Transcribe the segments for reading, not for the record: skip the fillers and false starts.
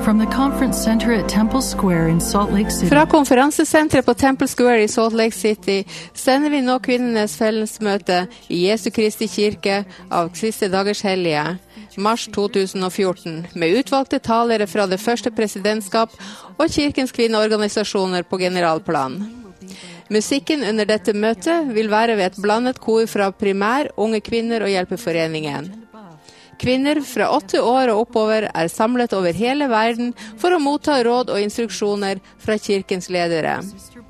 From the conference center at Temple Square in Salt Lake City. Fra konferansesenteret på Temple Square i Salt Lake City sender vi nå kvinnenes fellesmøte i Jesu Kristi kirke av siste dagers hellige, mars 2014, med utvalgte talere fra det første presidentskap og kirkens kvinneorganisasjoner på generalplan. Musikken under dette møtet vil være ved et blandet kor fra primær, unge kvinner og hjelpeforeningen. Kvinner fra 8 år og oppover er samlet over hele verden for å motta råd og instruksjoner fra kirkens ledere.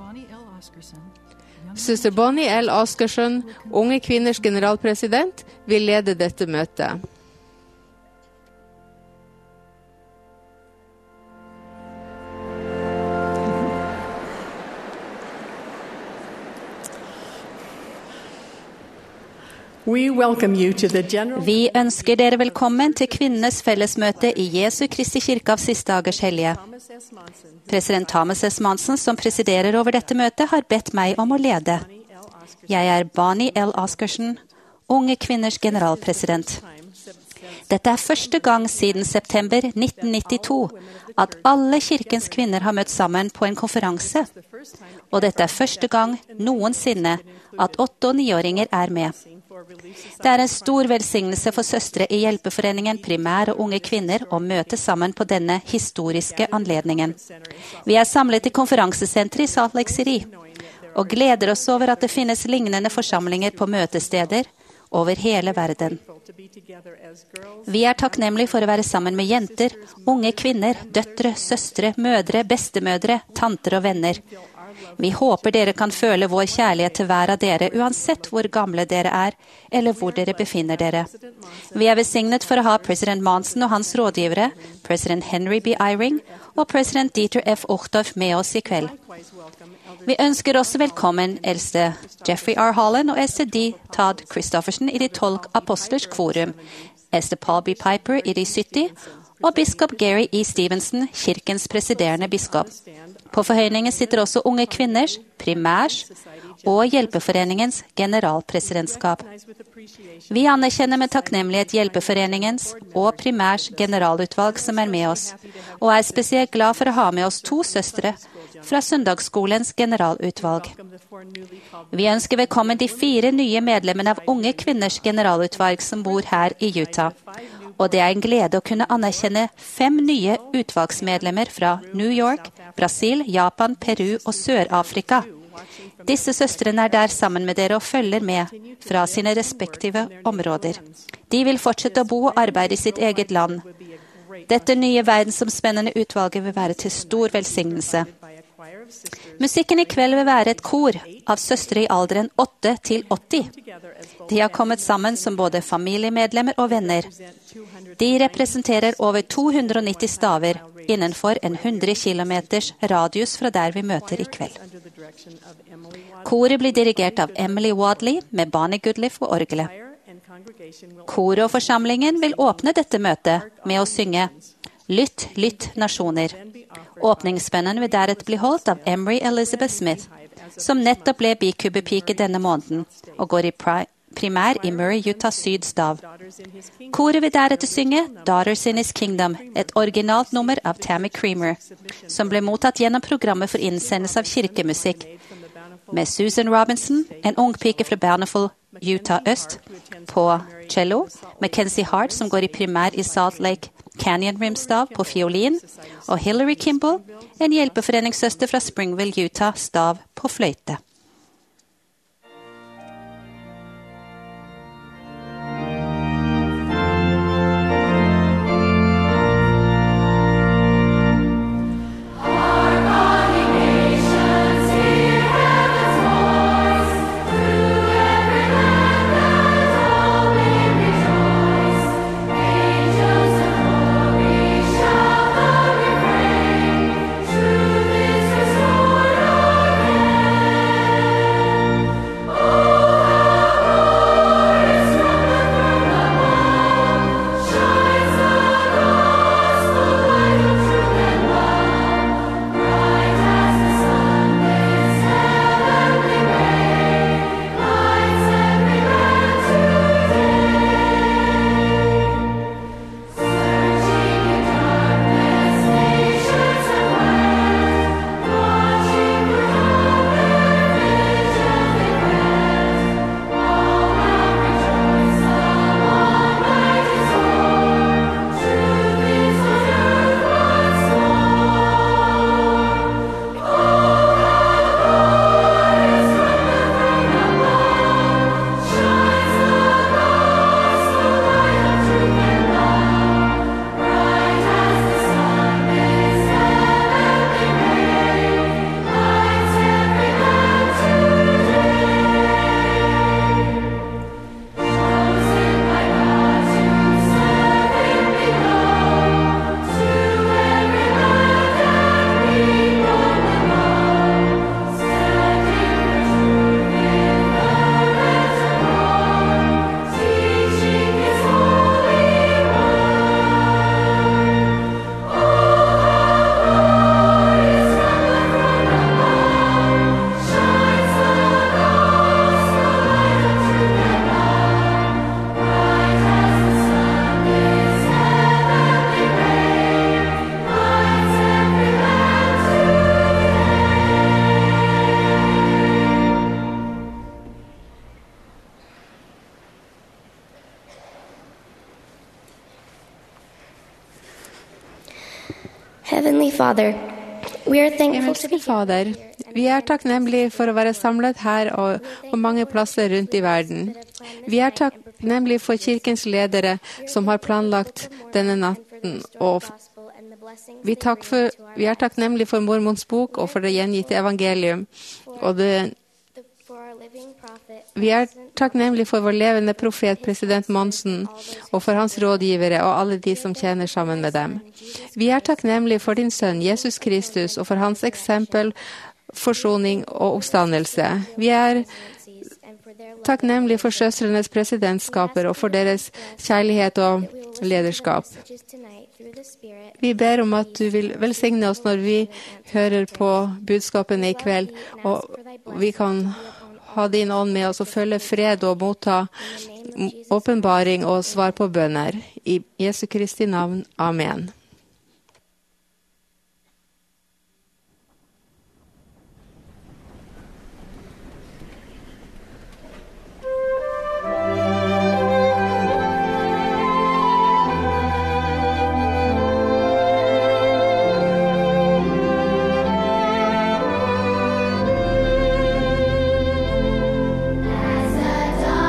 Søster Bonnie L. Oscarson, unge kvinners generalpresident, vil lede dette møtet. Vi ønsker dere velkommen til kvinnenes fellesmøte i Jesu Kristi kirke av siste dagers hellige. President Thomas S. Monson, som presiderer over dette møtet, har bedt meg om å lede. Jeg er Bonnie L. Oscarson, unge kvinners generalpresident. Dette er første gang siden september 1992 at alle kirkens kvinner har møtt sammen på en konferanse. Og dette er første gang noensinne at 8- og 9-åringer er med. Det er en stor velsignelse for søstre i hjelpeforeningen primær og unge kvinner å møte sammen på denne historiske anledningen. Vi er samlet i konferansesenteret i Salt Lake City og gleder oss over at det finnes lignende forsamlinger på møtesteder over hele verden. Vi er takknemlige for å være sammen med jenter, unge kvinner, døtre, søstre, mødre, bestemødre, tanter og venner. Vi håper dere kan føle vår kjærlighet til hver av dere, uansett hvor gamle dere er, eller hvor dere befinner dere. Vi er velsignet for å ha president Monson og hans rådgivere, president Henry B. Eyring og president Dieter F. Uchtdorf med oss i kveld. Vi ønsker også velkommen eldste Jeffrey R. Holland og eldste D. Todd Christofferson i de 12 apostlers kvorum, eldste Paul B. Piper i de 70, og biskop Gary E. Stevenson, kirkens presiderende biskop. På forhøyningen sitter også unge kvinners, primærs og hjelpeforeningens generalpresidentskap. Vi anerkjenner med takknemlighet hjelpeforeningens og primærs generalutvalg som er med oss, og er spesielt glad for å ha med oss 2 søstre fra søndagsskolens generalutvalg. Vi ønsker velkommen de 4 nye medlemmene av unge kvinners generalutvalg som bor her i Utah. Og det er en glede å kunne anerkjenne 5 nye utvalgsmedlemmer fra New York, Brasil, Japan, Peru og Sør-Afrika. Disse søstrene er der sammen med dere og følger med fra sine respektive områder. De vil fortsette å bo og arbeide i sitt eget land. Dette nye verdensomspennende utvalget vil være til stor velsignelse. Musikken i kveld vil være et kor av søstre i alderen 8 til 80. De har kommet sammen som både familiemedlemmer og venner. De representerer over 290 staver innenfor en 100 kilometers radius fra der vi møter i kveld. Koret blir dirigert av Emily Wadley med Bonnie Goodliff og orgelet. Koret og forsamlingen vil åpne dette møtet med å synge «Lytt, lytt, nasjoner». Åpningsbønnen vil deretter bli holdt av Emery Elizabeth Smith, som nettopp ble bikubepike denne måneden, og går i primær i Murray, Utah Sydstav. Koret vil deretter synge «Daughters in His Kingdom», et originalt nummer av Tammy Creamer, som ble mottatt gjennom programmet for innsendelse av kirkemusikk, med Susan Robinson, en ung pike fra Bountiful, Utah Øst, på cello, Mackenzie Hart, som går i primær i Salt Lake Canyon Rim-stav på fiolin, og Hillary Kimball, en hjelpeforeningssøster fra Springville, Utah, stav på fløyte. Heavenly Father, we are thankful to be Himmelske Fader, vi er takknemlige for å være samlet her og på mange plasser rundt i verden. Vi er takknemlige for kirkens ledere som har planlagt denne natten, og vi er takknemlige for Mormons bok og for det gjengitte evangelium. Vi er takknemlige for vår levende profet, president Monsen, og for hans rådgivere og alle de som tjener sammen med dem. Vi er takknemlige for din sønn, Jesus Kristus, og for hans eksempel, forsoning og oppstandelse. Vi er takknemlige for søstrenes presidentskaper og for deres kjærlighet og lederskap. Vi ber om at du vil velsigne oss når vi hører på budskapene i kveld, og vi kan ha din ånd med oss og følge fred og motta åpenbaring og svar på bønner. I Jesu Kristi navn. Amen.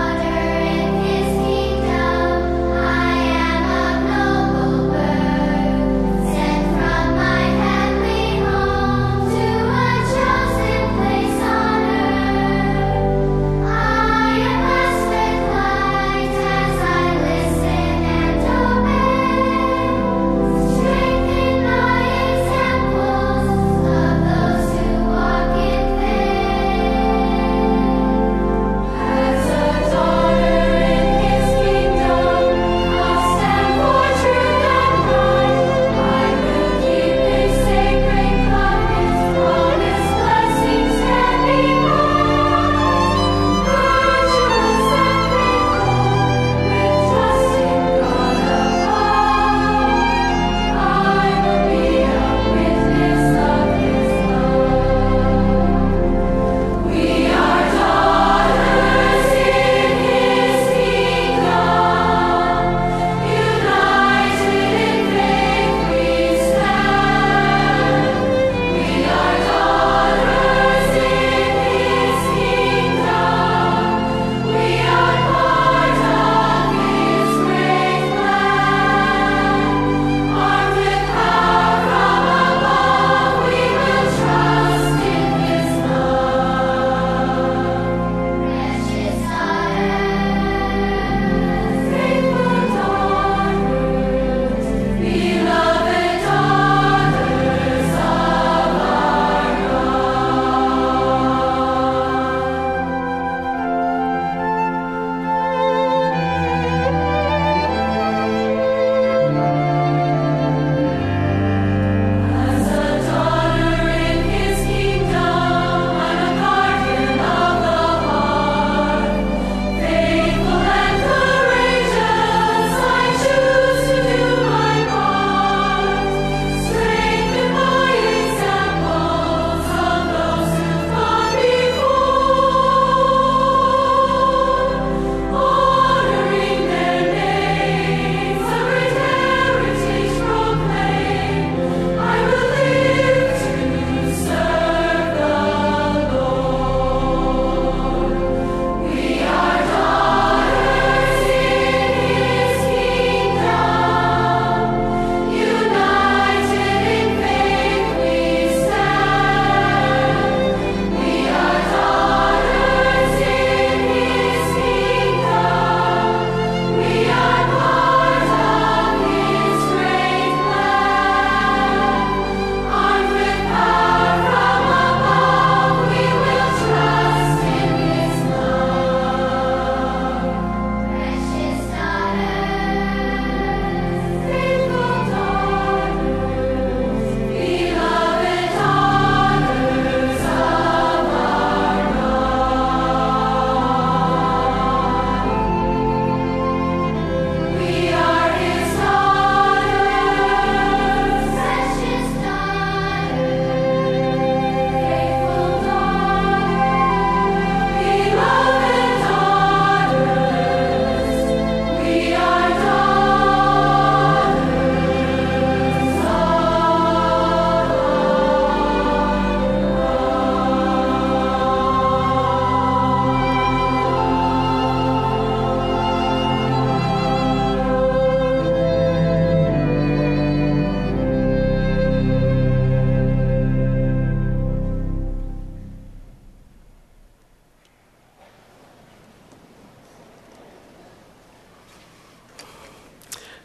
Daughter in his kingdom, I am of noble birth.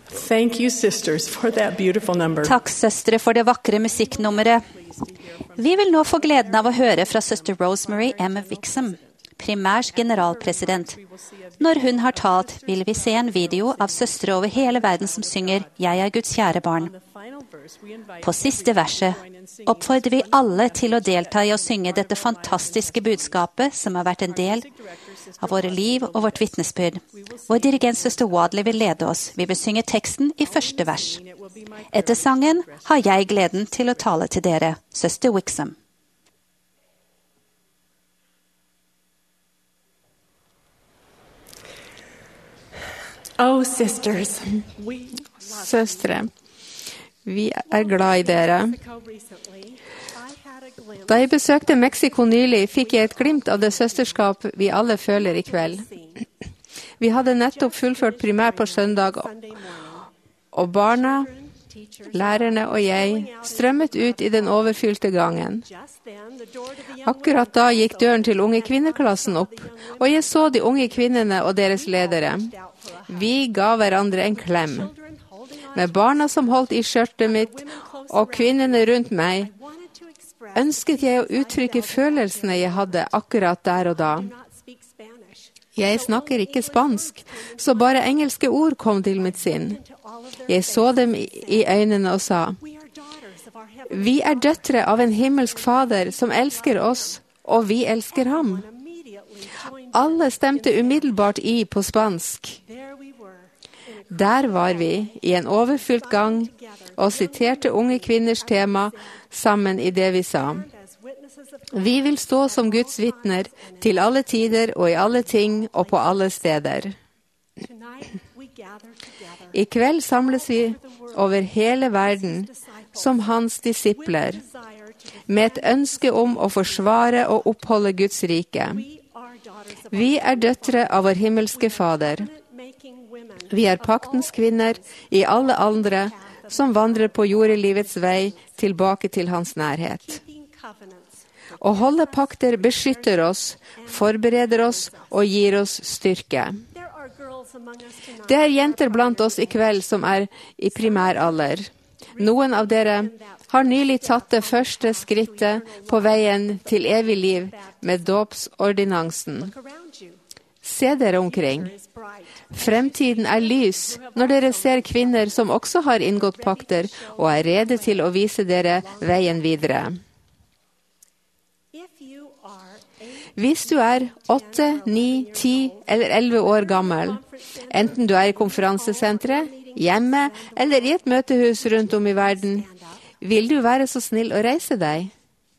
Thank you, sisters, for that beautiful number. Takk, søstre, for det vakre musikknummeret. Vi vil nå få gleden av å høre fra søster Rosemary M. Wixom, primærs generalpresident. Når hun har talt, vil vi se en video av søstre over hele verden som synger «Jeg er Guds kjære barn». På siste verset oppfordrer vi alle til å delta i å synge dette fantastiske budskapet som har vært en del av våre liv og vårt vitnesbyrd. Vår dirigent søster Wadley vil lede oss. Vi vil synge teksten i første vers. Etter sangen har jeg gleden til å tale til dere, søster Wixom. Oh, sisters. Søstre, vi er glad i dere. Da jeg besøkte Mexico nylig, fikk jeg et glimt av det søsterskap vi alle føler i kveld. Vi hadde nettopp fullført primær på søndag, og barna, lærerne og jeg strømmet ut i den overfylte gangen. Akkurat da gikk døren til unge kvinneklassen opp, og jeg så de unge kvinnene og deres ledere. Vi ga hverandre en klem. Med barna som holdt i skjørtet mitt, og kvinnene rundt meg, ønsket jeg å uttrykke følelsene jeg hadde akkurat der og da. Jeg snakker ikke spansk, så bare engelske ord kom til mitt sinn. Jeg så dem i øynene og sa, «Vi er døtre av en himmelsk fader som elsker oss, og vi elsker ham.» Alle stemte umiddelbart i på spansk. Der var vi, i en overfylt gang, og siterte unge kvinners tema sammen i det vi sa. Vi vil stå som Guds vitner til alle tider og i alle ting og på alle steder. I kveld samles vi over hele verden som hans disipler, med et ønske om å forsvare og oppholde Guds rike. Vi er døtre av vår himmelske Fader. Vi er paktens kvinner i alle aldre som vandrer på jordelivets vei tilbake til hans nærhet. Å holde pakter beskytter oss, forbereder oss og gir oss styrke. Det er jenter blant oss i kveld som er i primæralder. Noen av dere har nylig tatt det første skrittet på veien til evig liv med dåpsordinansen. Se dere omkring. Fremtiden er lys når dere ser kvinner som også har inngått pakter og er rede til å vise dere veien videre. Hvis du er 8, 9, 10 eller 11 år gammel, enten du er i konferansesenteret, hjemme eller i et møtehus rundt om i verden, vil du være så snill å reise deg?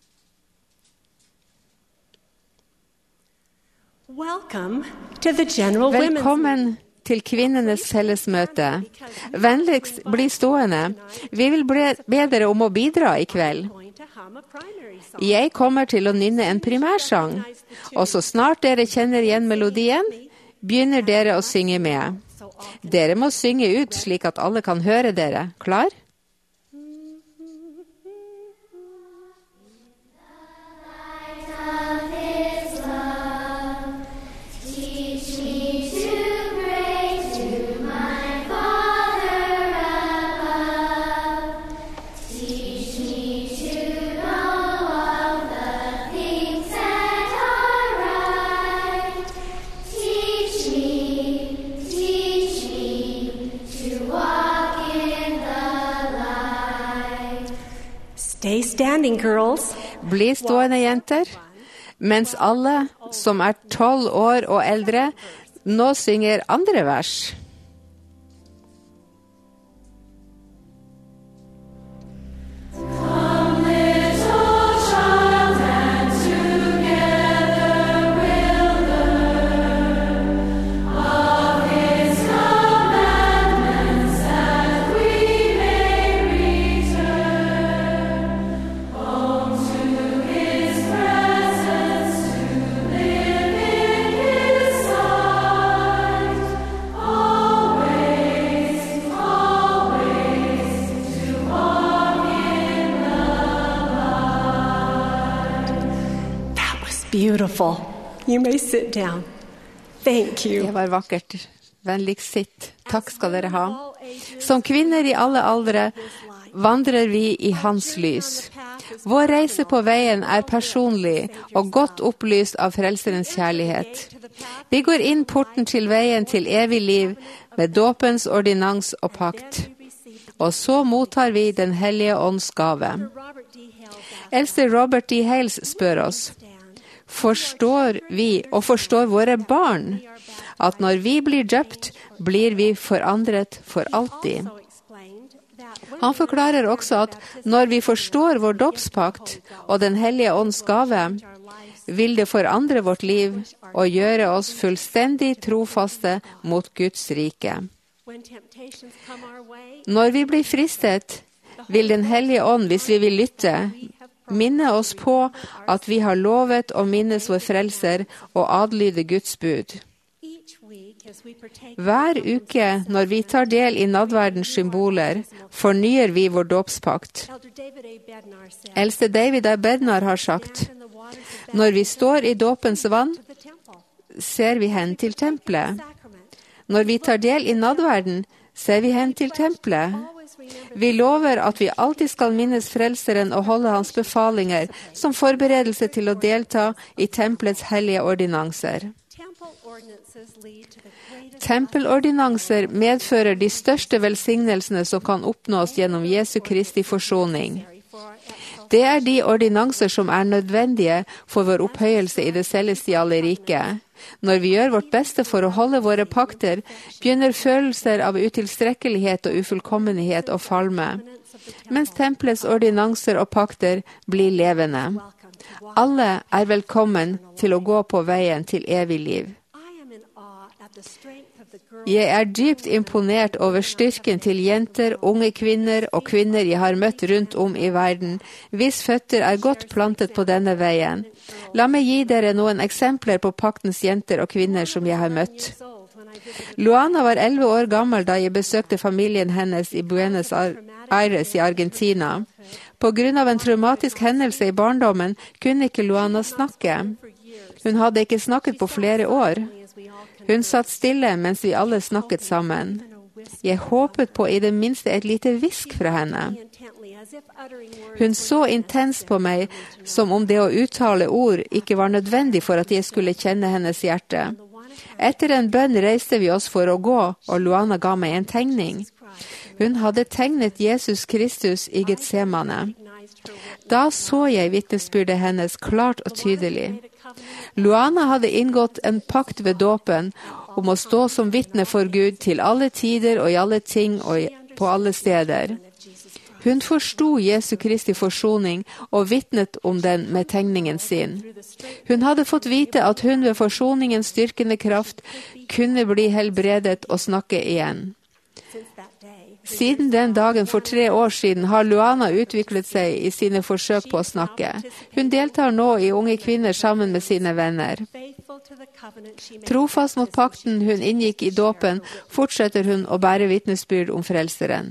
Velkommen til kvinnenes fellesmøte. Vennligst bli stående. Vi vil be dere om å bidra i kveld. Jeg kommer til å nynne en primærsang, og så snart dere kjenner igjen melodien, begynner dere å synge med. Dere må synge ut slik at alle kan høre dere. Klar? Stay standing, girls. Bli stående, jenter, mens alle som er 12 år og eldre nå synger andre vers. Beautiful. You may sit down. Thank you. Det var vakkert. Vennligst sitt. Takk skal dere ha. Som kvinner i alle aldre vandrer vi i hans lys. Vår reise på veien personlig og godt opplyst av Frelserens kjærlighet. Vi går inn porten til veien til evig liv med dåpens ordinans og pakt. Og så mottar vi Den hellige ånds gave. Eldste Robert D. Hales spør oss, forstår vi og forstår våre barn at når vi blir døpt, blir vi forandret for alltid? Han forklarer også at når vi forstår vår dåpspakt og Den hellige ånds gave, vil det forandre vårt liv og gjøre oss fullstendig trofaste mot Guds rike. Når vi blir fristet, vil Den hellige ånd, hvis vi vil lytte, minne oss på at vi har lovet å minnes vår frelser og adlyde Guds bud. Hver uke når vi tar del i nadverdens symboler, fornyer vi vår dåpspakt. Eldste David A. Bednar har sagt, når vi står i dåpens vann, ser vi hen til tempelet. Når vi tar del i nadverden, ser vi hen til tempelet. Vi lover at vi alltid skal minnes frelseren og holde hans befalinger som forberedelse til å delta i tempelets hellige ordinanser. Tempelordinanser medfører de største velsignelsene som kan oppnås gjennom Jesu Kristi forsoning. Det de ordinanser som nødvendige for vår opphøyelse i det celestiale riket. Når vi gjør vårt beste for å holde våre pakter, begynner følelser av utilstrekkelighet og ufullkommenhet å falme, mens tempelets ordinanser og pakter blir levende. Alle velkommen til å gå på veien til evig liv. Jeg dypt imponert over styrken til jenter, unge kvinner og kvinner jeg har møtt rundt om i verden, hvis føtter godt plantet på denne veien. La meg gi dere noen eksempler på paktens jenter og kvinner som jeg har møtt. Luana var 11 år gammel da jeg besøkte familien hennes i Buenos Aires i Argentina. På grunn av en traumatisk hendelse i barndommen kunne ikke Luana snakke. Hun hadde ikke snakket på flere år. Hun satt stille mens vi alle snakket sammen. Jeg håpet på i det minste et lite hvisk fra henne. Hun så intenst på meg som om det å uttale ord ikke var nødvendig for at jeg skulle kjenne hennes hjerte. Etter en bønn reiste vi oss for å gå, og Luana ga meg en tegning. Hun hadde tegnet Jesus Kristus i Getsemane. Da så jeg vitnesbyrdet hennes klart og tydelig. Luana hadde inngått en pakt ved dåpen om å stå som vitne for Gud til alle tider og i alle ting og på alle steder. Hun forstod Jesu Kristi forsoning og vitnet om den med tegningen sin. Hun hadde fått vite at hun ved forsoningens styrkende kraft kunne bli helbredet og snakke igjen. Siden den dagen for 3 år siden har Luana utviklet seg i sine forsøk på å snakke. Hun deltar nå i Unge kvinner sammen med sine venner. Trofast mot pakten hun inngikk i dåpen, fortsetter hun å bære vitnesbyrd om frelseren.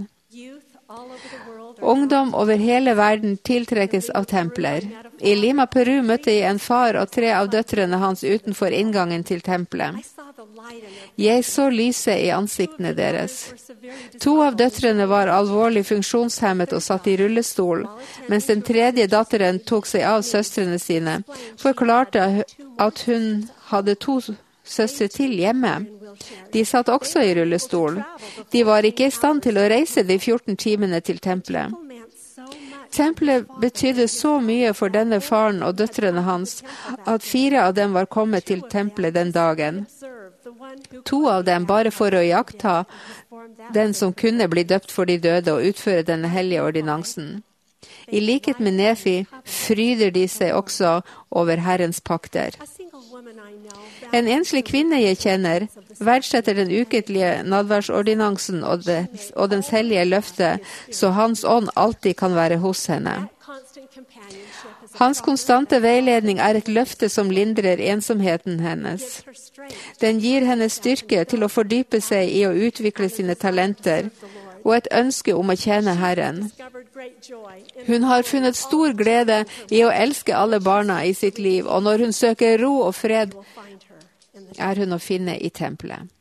Ungdom over hele verden tiltrekkes av templer. I Lima, Peru møtte jeg en far og 3 av døtrene hans utenfor inngangen til tempelet. Jeg så lyset i ansiktene deres. 2 av døtrene var alvorlig funksjonshemmet og satt i rullestol, mens den 3. datteren tok seg av søstrene sine, forklarte at hun hadde 2 søstre til hjemme. De satt også i rullestol. De var ikke i stand til å reise de 14 timene til tempelet. Tempelet betydde så mye for denne faren og døtrene hans, at 4 av dem var kommet til tempelet den dagen. 2 av dem bare for å iaktta den som kunne bli døpt for de døde og utføre denne hellige ordinansen. I likhet med Nefi fryder de seg også over Herrens pakter. En enslig kvinne jeg kjenner verdsetter den ukentlige nadværsordinansen og dens hellige løfte, så hans ånd alltid kan være hos henne. Hans konstante veiledning et løfte som lindrer ensomheten hennes. Den gir henne styrke til å fordype seg i å utvikle sine talenter, og et ønske om å tjene Herren. Hun har funnet stor glede i å elske alle barna i sitt liv, og når hun søker ro og fred, hun å finne i tempelet.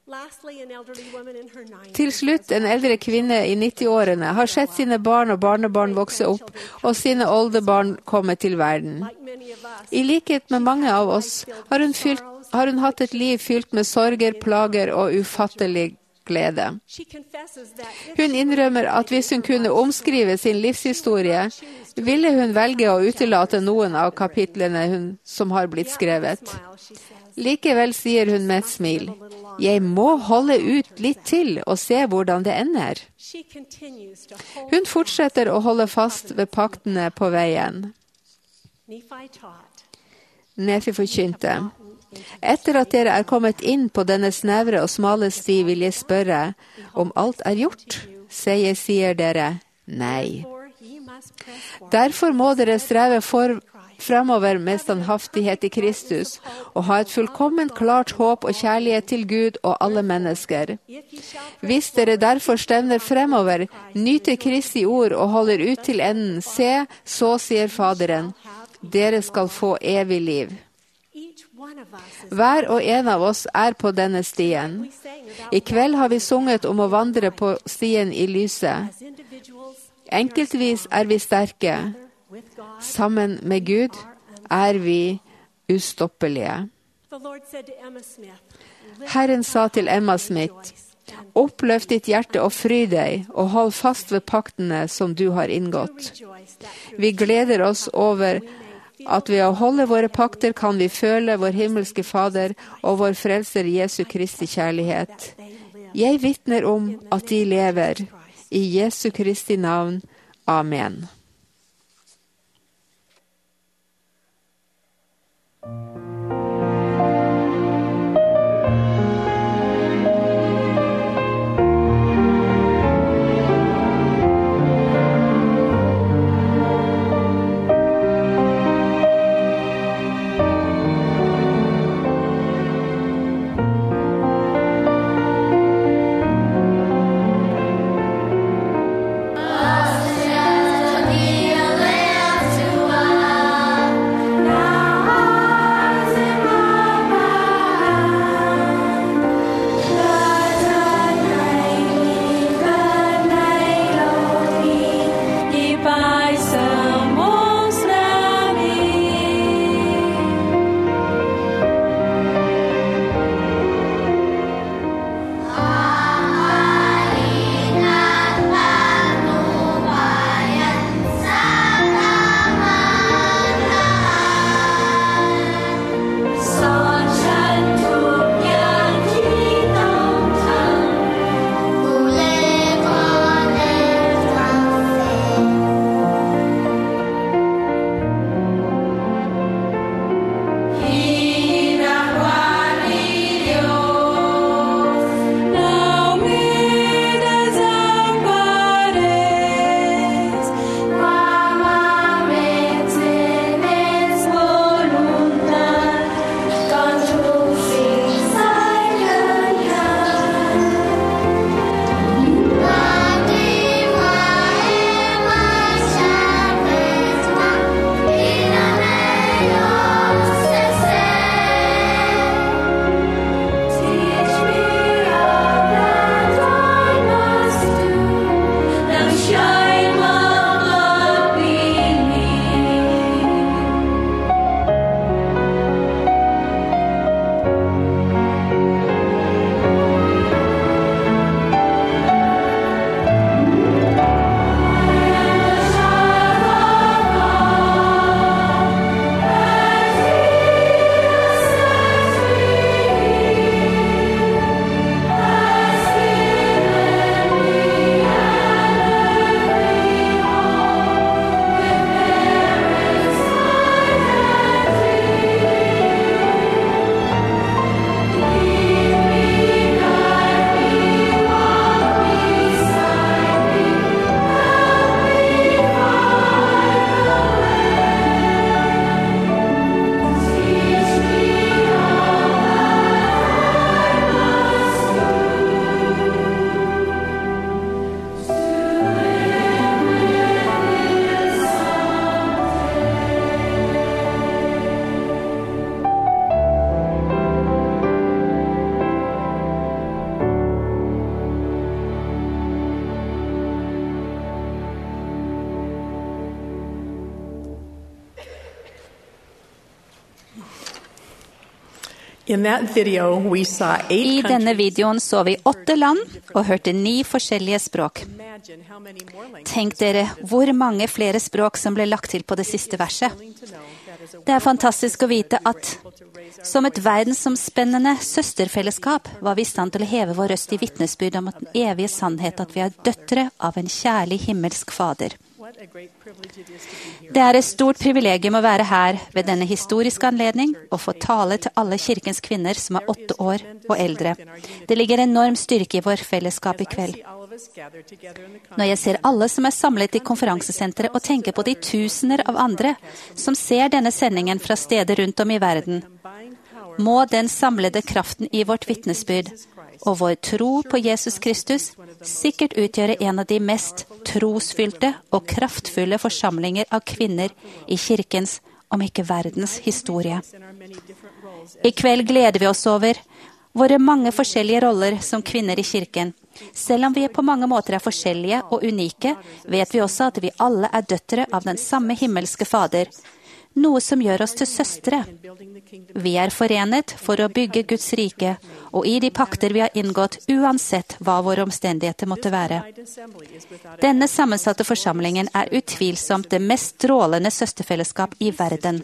Til slutt, en eldre kvinne i 90-årene har sett sine barn og barnebarn vokse opp, og sine oldebarn komme til verden. I likhet med mange av oss har hun hatt et liv fylt med sorger, plager og ufattelig glede. Hun innrømmer at hvis hun kunne omskrive sin livshistorie, ville hun velge å utelate noen av kapitlene som har blitt skrevet. Likevel sier hun med et smil, «Jeg må holde ut litt til og se hvordan det ender.» Hun fortsetter å holde fast ved paktene på veien. Nefi forkynte, «Etter at dere er kommet inn på denne snevre og smale sti, vil jeg spørre om alt er gjort. Se, jeg sier dere, nei. Derfor må dere streve fremover med standhaftighet i Kristus, og ha et fullkomment klart håp og kjærlighet til Gud og alle mennesker. Hvis dere derfor stevner fremover, nyter Kristi ord og holder ut til enden, se, så sier Faderen, dere skal få evig liv. Hver og en av oss er på denne stien. I kveld har vi sunget om å vandre på stien i lyset. Enkeltvis er vi sterke. Sammen med Gud er vi ustoppelige. Herren sa til Emma Smith, oppløft ditt hjerte og fry deg, og hold fast ved paktene som du har inngått. Vi gleder oss over at ved å holde våre pakter kan vi føle vår himmelske Fader og vår frelser Jesu Kristi kjærlighet. Jeg vitner om at de lever. I Jesu Kristi navn. Amen. Amen. In that video, we saw 8 I denne countries. videoen så vi 8 land og hørte 9 forskjellige språk. Imagine how many more languages Tenk dere hvor mange flere språk som ble lagt til på det siste verset. Det er fantastisk å vite at som et verdensomspennende søsterfellesskap var vi i stand til å heve vår røst i vitnesbyrd om den evige sannhet at vi er døtre av en kjærlig himmelsk fader. What a great privilege it is to be here. Det er et stort privilegium å være her ved denne historiske anledning og få tale til alle kirkens kvinner som er 8 år og eldre. Det ligger enorm styrke i vår fellesskap i kveld. See all of us gathered together in the Når jeg ser alle som er samlet i konferansesenteret og tenker på de tusener av andre som ser denne sendingen fra steder rundt om i verden, combined power må den samlede kraften i vårt vitnesbyrd og vår tro på Jesus Kristus sikkert utgjøre en av de mest trosfylte og kraftfulle forsamlinger av kvinner i kirkens, om ikke verdens, historie. in our many different roles I kveld gleder vi oss over våre mange forskjellige roller som kvinner i kirken. Selv om vi på mange måter er forskjellige og unike, vet vi også at vi alle er døtre av den samme himmelske fader, noe som gjør oss til søstre. building the kingdom. Vi er forenet for å bygge Guds rike, og i de pakter vi har inngått, uansett hva våre omstendigheter måtte være. Assembly is without Denne sammensatte forsamlingen er utvilsomt det mest strålende søsterfellesskap i verden.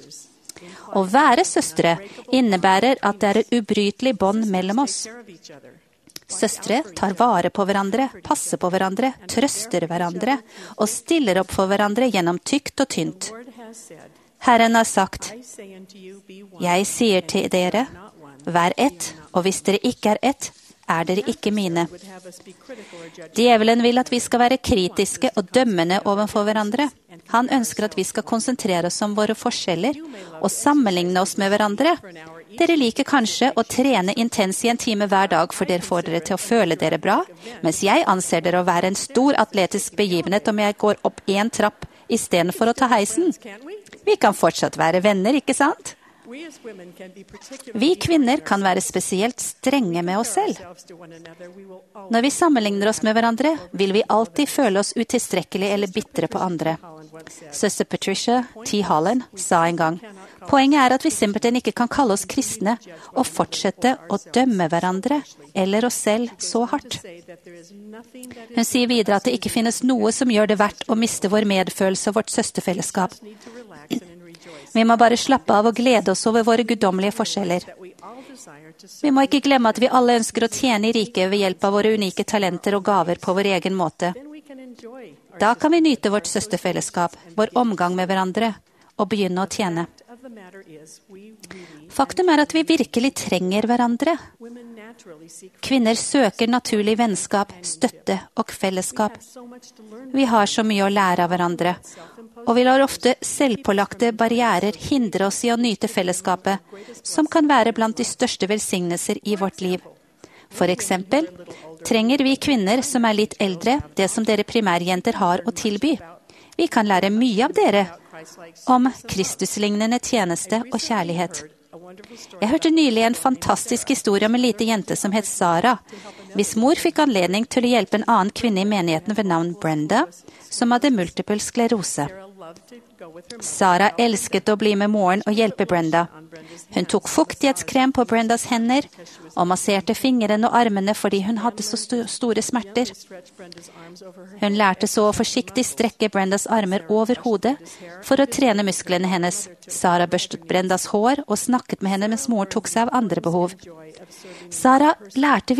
Å være søstre innebærer at det er et ubrytelig bånd mellom oss. care of each other. Søstre tar vare på hverandre, passer på hverandre, trøster hverandre og stiller opp for hverandre gjennom tykt og tynt. Lord has said, Herren har sagt, I say unto you, be one, jeg sier til dere, vær ett, og hvis dere ikke er ett, er dere ikke mine. would have us be critical or judgmental. Djevelen vil at vi skal være kritiske og dømmende overfor hverandre. Han ønsker at vi skal konsentrere oss om våre forskjeller og sammenligne oss med hverandre. Dere liker kanskje å trene intens i en time hver dag, for dere får dere til å føle dere bra, mens jeg anser dere å være en stor atletisk begivenhet om jeg går opp en trapp i stedet for å ta heisen. Can't we? Vi kan fortsatt være venner, ikke sant? We as women can be particularly Vi kvinner kan være spesielt strenge med oss selv. ourselves to one another. We will always Når vi sammenligner oss med hverandre, vil vi alltid føle oss utilstrekkelige eller bitre på andre. Holland once said, Søster Patricia T. Holland sa en gang, poenget er at vi simpelthen ikke kan kalle oss kristne og fortsette å dømme hverandre eller oss selv så hardt. say that there is nothing that is Hun sier videre at det ikke finnes noe som gjør det verdt å miste vår medfølelse og vårt søsterfellesskap. need to relax and rejoice. Vi må bare slappe av og glede oss over våre guddommelige forskjeller. That we all desire to Vi må ikke glemme at vi alle ønsker å tjene i riket ved hjelp av våre unike talenter og gaver på vår egen måte. then we can enjoy our Da kan vi nyte vårt søsterfellesskap, vår omgang med hverandre, og begynne å tjene. of the matter is we really Faktum er at vi virkelig trenger hverandre. women naturally seek Kvinner søker naturlig vennskap, støtte og fellesskap. so much to learn Vi har så mye å lære av hverandre, og vi lar ofte selvpålagte barrierer hindre oss i å nyte fellesskapet, som kan være blant de største velsignelser i vårt liv. For eksempel trenger vi kvinner som er litt eldre, det som dere primærjenter har å tilby. Vi kan lære mye av dere om Kristuslignende tjeneste og kjærlighet. a wonderful story. Jeg hørte nylig en fantastisk historie om en lite jente som het Sara, hvis mor fikk anledning til å hjelpe en annen kvinne i menigheten ved navn Brenda, som hadde multiple sklerose. Sarah loved to go with her mother Sara elsket å bli med moren og hjelpe Brenda. Hun tok fuktighetskrem på Brendas hender og masserte fingrene og armene fordi hun hadde så store smerter. stretch Brenda's arms over her Hun lærte så å forsiktig strekke Brendas armer over hodet for å trene musklene hennes. Sara børstet Brendas hår og snakket med henne mens moren tok seg av andre behov. joy of serving Sara lærte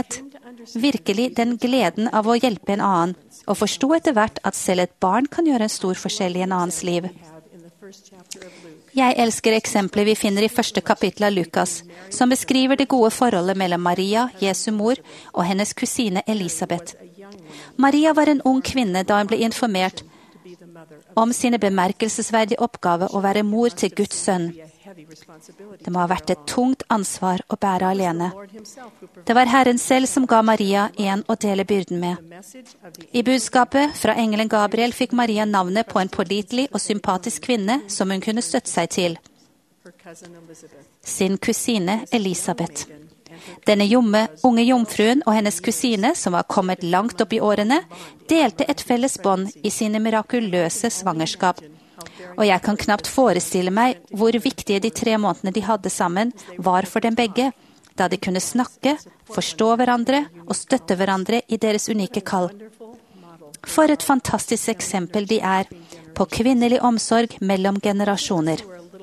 virkelig den gleden av å hjelpe en annen, og forsto etter hvert at selv et barn kan gjøre en stor forskjell i en annens liv. have in the first chapter of Luke. Jeg elsker eksempler vi finner i første kapittel av Lukas, som beskriver det gode forholdet mellom Maria, Jesu mor, og hennes kusine Elisabeth. Maria var en ung kvinne da hun ble informert om sine bemerkelsesverdige oppgave å være mor til Guds sønn. Heavy responsibility. Det må ha vært et tungt ansvar å bære alene. Lord himself who provided Det var Herren selv som ga Maria en å dele byrden med. the message of the I budskapet fra engelen Gabriel fikk Maria navnet på en pålitelig og sympatisk kvinne som hun kunne støtte seg til, her cousin Elizabeth. sin kusine Elisabeth. Denne unge jomfruen og hennes kusine, som var kommet langt opp i årene, delte et felles bånd i sine mirakuløse svangerskap, Og jeg kan knapt forestille meg hvor viktige de 3 månedene de hadde sammen var for dem begge, da de kunne snakke, forstå hverandre og støtte hverandre i deres unike kall. For et fantastisk eksempel de er på kvinnelig omsorg mellom generasjoner.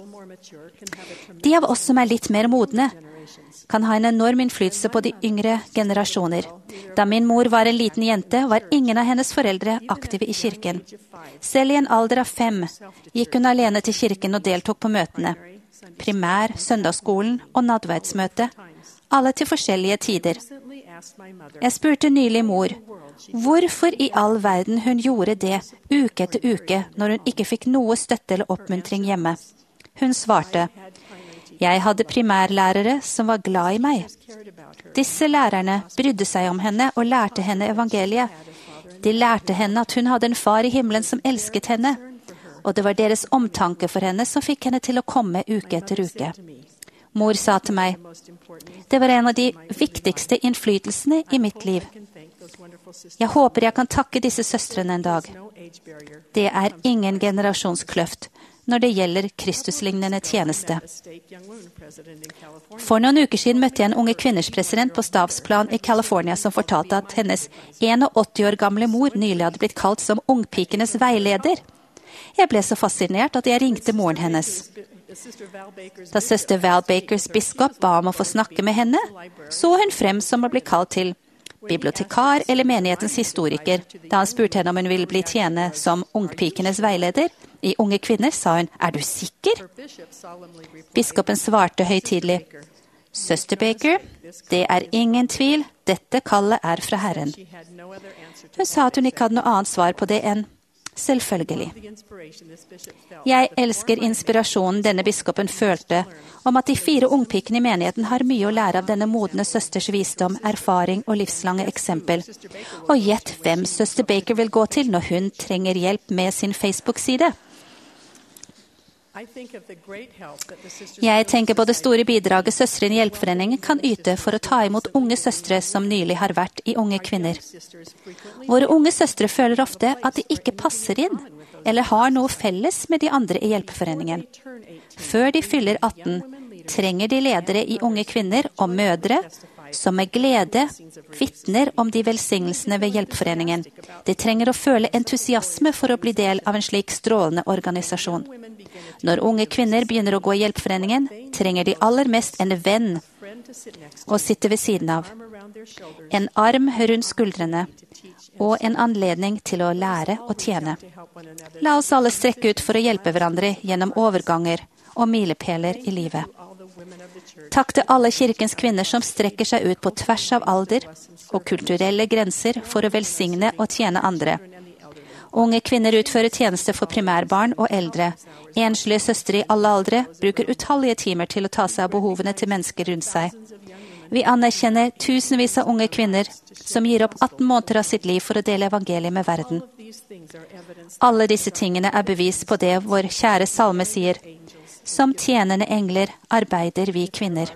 De av oss som er litt mer modne, kan ha en enorm innflytelse på de yngre generasjoner. Da min mor var en liten jente, var ingen av hennes foreldre aktive i kirken. Selv i en alder av 5 gikk hun alene til kirken og deltok på møtene. Primær, søndagsskolen og nadverdsmøte, alle til forskjellige tider. Jeg spurte nylig mor, hvorfor i all verden hun gjorde det uke etter uke når hun ikke fikk noe støtte eller oppmuntring hjemme. Hun svarte, jeg hadde primærlærere som var glad i meg. Disse lærerne brydde seg om henne og lærte henne evangeliet. De lærte henne at hun hadde en far i himmelen som elsket henne, og det var deres omtanke for henne som fikk henne til å komme uke etter uke. Mor sa til meg, det var en av de viktigste innflytelsene i mitt liv. Jeg håper jeg kan takke disse søstrene en dag. Det er ingen generasjonskløft når det gjelder Kristuslignende tjeneste. For noen uker siden møtte jeg en unge kvinners president på Stavsplan i California som fortalte at hennes 81 år gamle mor nylig hadde blitt kalt som ungpikenes veileder. Jeg ble så fascinert at jeg ringte moren hennes. Da søster Val Bakers biskop ba om å få snakke med henne, så hun frem som å bli kalt til bibliotekar eller menighetens historiker. Da han spurte henne om hun ville bli tjene som ungpikenes veileder i Unge kvinner, sa hun, er du sikker? Biskopen svarte høytidelig, søster Baker, det er ingen tvil, dette kallet er fra Herren. Hun sa at hun ikke hadde noe annet svar på det enn selvfølgelig. Jeg elsker inspirasjonen denne biskopen følte om at de 4 ungpikene i menigheten har mye å lære av denne modne søsters visdom, erfaring og livslange eksempel. Og gjett hvem søster Baker vil gå til når hun trenger hjelp med sin Facebook-side. Jeg tenker på det store bidraget søstrene i Hjelpeforeningen kan yte for å ta imot unge søstre som nylig har vært i Unge kvinner. Våre unge søstre føler ofte at de ikke passer inn, eller har noe felles med de andre i Hjelpeforeningen. Før de fyller 18, trenger de ledere i Unge kvinner og mødre, som med glede vittner om de velsignelsene ved Hjelpeforeningen. De trenger å føle entusiasme for å bli del av en slik strålende organisasjon. Når unge kvinner begynner å gå i Hjelpeforeningen, trenger de aller mest en venn å sitte ved siden av. En arm rundt skuldrene og en anledning til å lære og tjene. La oss alle strekke ut for å hjelpe hverandre gjennom overganger og milepæler i livet. Takk til alle kirkens kvinner som strekker seg ut på tvers av alder og kulturelle grenser for å velsigne og tjene andre. Unge kvinner utfører tjeneste for primærbarn og eldre. Enslige søstre i alle aldre bruker utallige timer til å ta seg av behovene til mennesker rundt seg. Vi anerkjenner tusenvis av unge kvinner som gir opp 18 måneder av sitt liv for å dele evangeliet med verden. Alle disse tingene er bevis på det vår kjære salme sier. Som tjenende engler arbeider vi kvinner.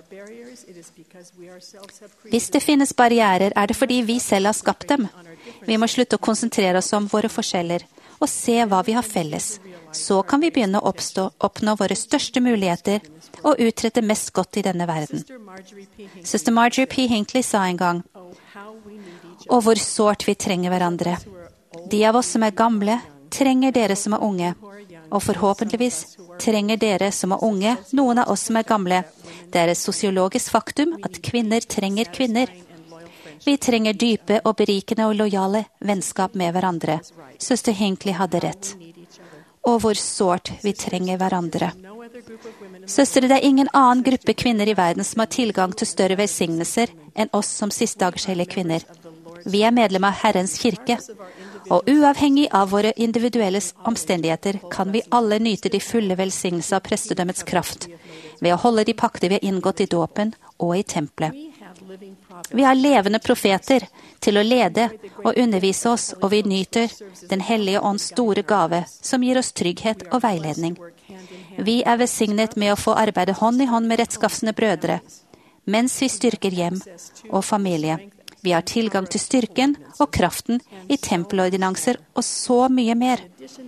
Hvis det finnes barrierer, er det fordi vi selv har skapt dem. Vi må slutte å konsentrere oss om våre forskjeller, og se hva vi har felles. Så kan vi begynne å oppnå våre største muligheter, og utrette mest godt i denne verden. Søster Marjorie P. Hinckley sa en gang, og hvor sårt vi trenger hverandre. De av oss som er gamle, trenger dere som er unge. Og forhåpentligvis trenger dere som er unge, noen av oss som er gamle. Det er et sosiologisk faktum at kvinner trenger kvinner. Vi trenger dype og berikende og lojale vennskap med hverandre. Søster Hinckley hadde rett. Og hvor sårt vi trenger hverandre. Søstre, det er ingen annen gruppe kvinner i verden som har tilgang til større velsignelser enn oss som sistedagshellige kvinner. Vi er medlem av Herrens kirke. Og uavhengig av våre individuelle omstendigheter kan vi alle nyte de fulle velsignelser av prestedømmets kraft ved å holde de pakter vi har inngått i dåpen og i tempelet. Vi har levende profeter til å lede og undervise oss, og vi nyter den hellige ånds store gave som gir oss trygghet og veiledning. Vi er velsignet med å få arbeide hånd i hånd med rettskafsende brødre, mens vi styrker hjem og familie. Vi har tilgang til styrken og kraften i tempelordinanser og så mye mer.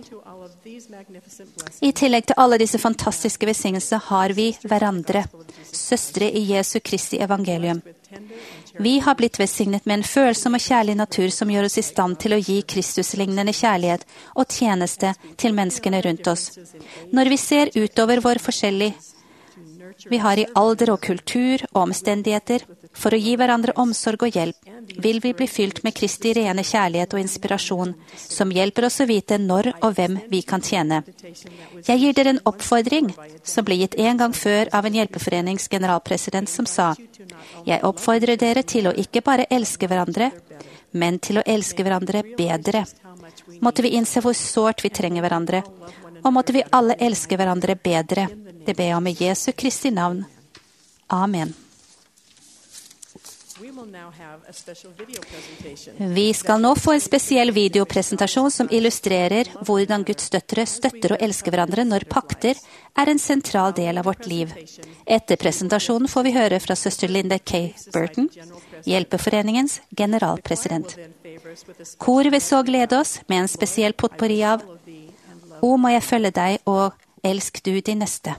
I tillegg til alle disse fantastiske velsignelser har vi hverandre, søstre i Jesu Kristi evangelium. Vi har blitt velsignet med en følsom og kjærlig natur som gjør oss i stand til å gi Kristus-lignende kjærlighet og tjeneste til menneskene rundt oss. Når vi ser utover vår forskjellig, vi har i alder og kultur og omstendigheter, for å gi hverandre omsorg og hjelp, vil vi bli fylt med Kristi rene kjærlighet og inspirasjon, som hjelper oss å vite når og hvem vi kan tjene. Jeg gir dere en oppfordring, som ble gitt en gang før av en hjelpeforenings generalpresident som sa, «Jeg oppfordrer dere til å ikke bare elske hverandre, men til å elske hverandre bedre. Måtte vi innse hvor sårt vi trenger hverandre, og måtte vi alle elske hverandre bedre. Det ber jeg om i Jesu Kristi navn. Amen. Vi skal nå få en spesiell videopresentasjon som illustrerer hvordan Guds døtre støtter og elsker hverandre når pakter er en sentral del av vårt liv. Etter presentasjonen får vi høre fra søster Linda K. Burton, Hjelpeforeningens generalpresident. Koret vil så glede oss med en spesiell potpourri av «O må jeg følge deg og elsk du de neste».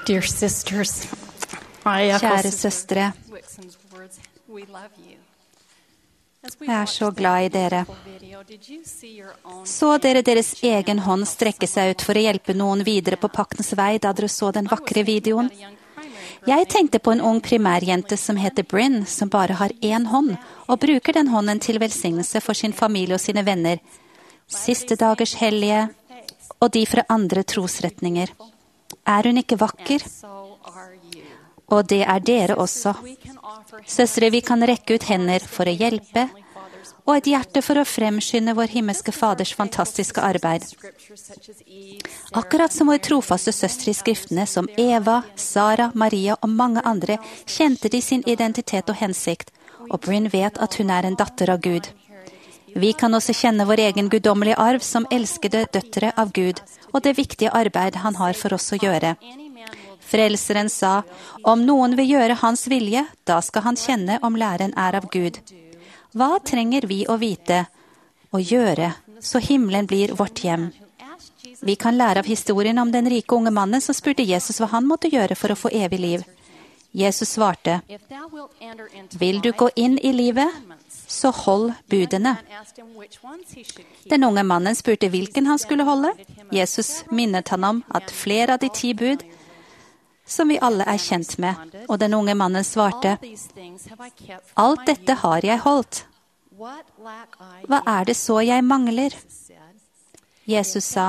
Dear sisters, Kjære søstre, jeg er så glad i dere. Så dere deres egen hånd strekke seg ut for å hjelpe noen videre på paktens vei da dere så den vakre videoen? Jeg tenkte på en ung primærjente som heter Bryn, som bare har én hånd, og bruker den hånden til velsignelse for sin familie og sine venner, siste dagers hellige og de fra andre trosretninger. Er hun ikke vakker? Og det er dere også. Søstre, vi kan rekke ut hender for å hjelpe, og et hjerte for å fremskynde vår himmelske Faders fantastiske arbeid. Akkurat som våre trofaste søstre i skriftene, som Eva, Sara, Maria og mange andre, kjente de sin identitet og hensikt, og Bryn vet at hun er en datter av Gud. Vi kan også kjenne vår egen guddommelige arv som elskede døtre av Gud, og det viktige arbeid han har for oss å gjøre. Frelseren sa, om noen vil gjøre hans vilje, da skal han kjenne om læren er av Gud. Hva trenger vi å vite og gjøre, så himmelen blir vårt hjem? Vi kan lære av historien om den rike unge mannen som spurte Jesus hva han måtte gjøre for å få evig liv. Jesus svarte, vil du gå inn i livet, så hold budene. Den unge mannen spurte hvilken han skulle holde. Jesus minnet han om at flere av de 10 bud, som vi alle er kjent med, og den unge mannen svarte, alt dette har jeg holdt. Hva er det så jeg mangler? Jesus sa,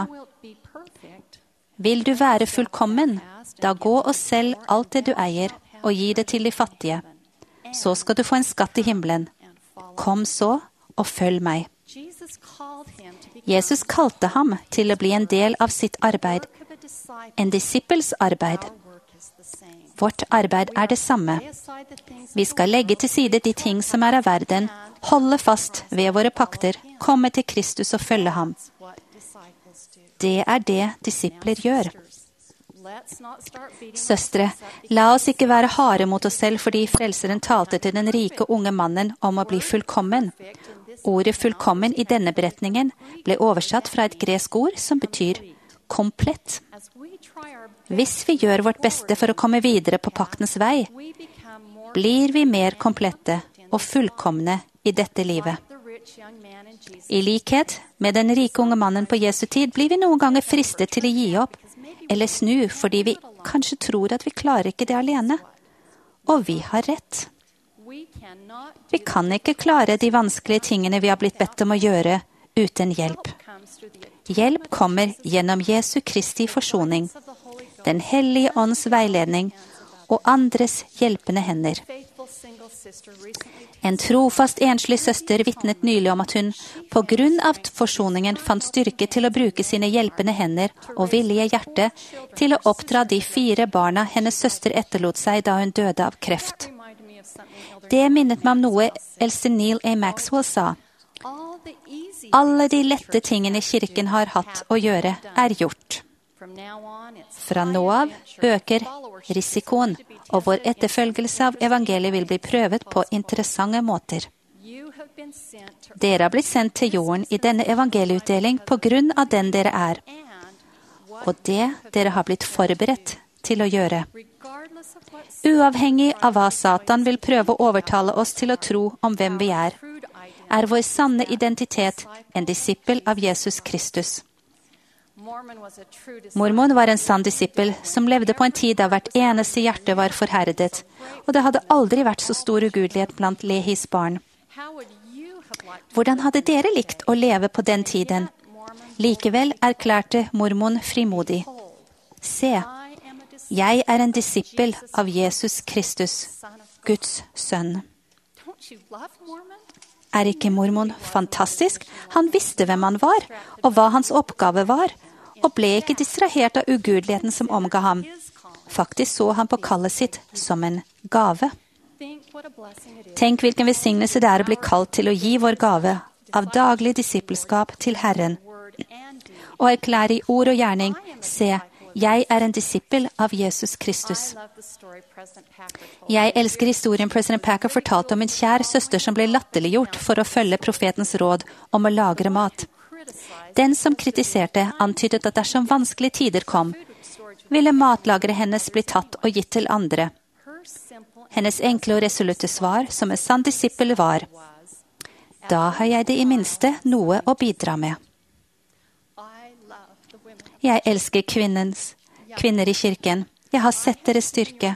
vil du være fullkommen, da gå og selg alt det du eier, og gi det til de fattige. Så skal du få en skatt i himmelen. Kom så, og følg meg. Jesus kalte ham til å bli en del av sitt arbeid, en disippels arbeid. Vårt arbeid er det samme. Vi skal legge til side de ting som er av verden, holde fast ved våre pakter, komme til Kristus og følge ham. Det er det disipler gjør. Søstre, la oss ikke være harde mot oss selv fordi frelseren talte til den rike unge mannen om å bli fullkommen. Ordet fullkommen i denne beretningen ble oversatt fra et gresk ord som betyr komplett. Hvis vi gjør vårt beste for å komme videre på paktens vei, blir vi mer komplette og fullkomne i dette livet. I likhet med den rike unge mannen på Jesu tid blir vi noen ganger fristet til å gi opp, eller snu fordi vi kanskje tror at vi klarer ikke det alene. Og vi har rett. Vi kan ikke klare de vanskelige tingene vi har blitt bedt om å gjøre uten hjelp. Hjelp kommer gjennom Jesu Kristi forsoning, den hellige ånds veiledning og andres hjelpende hender. En trofast enslig søster vitnet nylig om at hun, på grunn av forsoningen, fant styrke til å bruke sine hjelpende hender og villige hjerte til å oppdra de 4 barna hennes søster etterlot seg da hun døde av kreft. Det minnet meg om noe Elsie Neal A. Maxwell sa. Alle de lette tingene kirken har hatt å gjøre, er gjort. Fra nå av øker risikoen, og vår etterfølgelse av evangeliet vil bli prøvet på interessante måter. Dere har blitt sendt til jorden i denne evangelieutdeling på grunn av den dere er, og det dere har blitt forberedt til å gjøre. Uavhengig av hva Satan vil prøve å overtale oss til å tro om hvem vi er vår sanne identitet en disippel av Jesus Kristus. Mormon var en sann disippel som levde på en tid da hvert eneste hjerte var forherdet, og det hadde aldri vært så stor ugudelighet blant Lehis barn. Hvordan hadde dere likt å leve på den tiden? Likevel erklærte mormon frimodig. Se, jeg er en disippel av Jesus Kristus, Guds sønn. Er ikke mormon fantastisk? Han visste hvem han var, og hva hans oppgave var, og ble ikke distrahert av ugudeligheten som omga ham. Faktisk så han på kallet sitt som en gave. Tenk hvilken velsignelse det er å bli kalt til å gi vår gave av daglig disippelskap til Herren. Og erklære i ord og gjerning, se, jeg er en disippel av Jesus Kristus. Jeg elsker historien president Packer fortalte om en kjær søster som ble latterliggjort for å følge profetens råd om å lagre mat. Den som kritiserte, antydet at dersom vanskelige tider kom, ville matlageret hennes bli tatt og gitt til andre. Hennes enkle og resolutte svar, som en sann disippel var, da har jeg det i minste noe å bidra med. Jeg elsker kvinner i kirken. Jeg har sett deres styrke.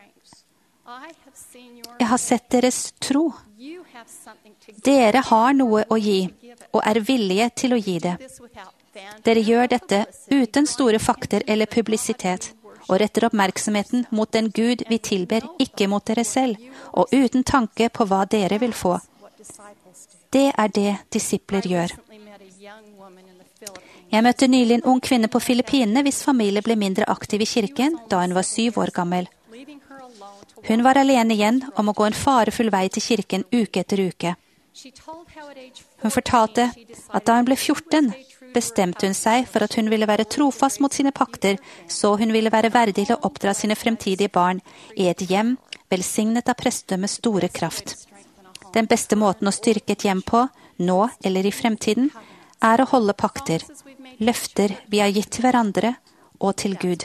Jeg har sett deres tro. Dere har noe å gi, og er villige til å gi det. Dere gjør dette uten store fakter eller publisitet, og retter oppmerksomheten mot den Gud vi tilber, ikke mot dere selv, og uten tanke på hva dere vil få. Det er det disipler gjør. Jeg møtte nylig en ung kvinne på Filippinene hvis familie ble mindre aktiv i kirken da hun var 7 år gammel. Hun var alene igjen om å gå en farefull vei til kirken uke etter uke. Hun fortalte at da hun ble 14, bestemte hun seg for at hun ville være trofast mot sine pakter, så hun ville være verdig til å oppdra sine fremtidige barn i et hjem velsignet av prestedømme med store kraft. Den beste måten å styrke et hjem på, nå eller i fremtiden, er å holde pakter, løfter vi har gitt til hverandre og til Gud.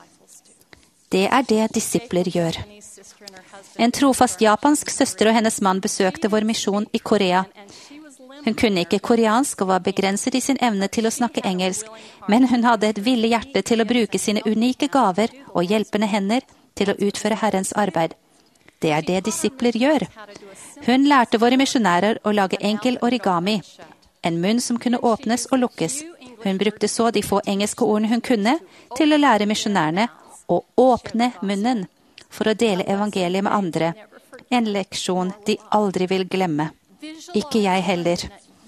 Det er det disipler gjør. En trofast japansk søster og hennes mann besøkte vår misjon i Korea. Hun kunne ikke koreansk og var begrenset i sin evne til å snakke engelsk, men hun hadde et villig hjerte til å bruke sine unike gaver og hjelpende hender til å utføre Herrens arbeid. Det er det disipler gjør. Hun lærte våre misjonærer å lage enkel origami, en munn som kunne åpnes og lukkes. Hun brukte så de få engelske ordene hun kunne til å lære misjonærene å åpne munnen for å dele evangeliet med andre. En leksjon de aldri vil glemme. Ikke jeg heller.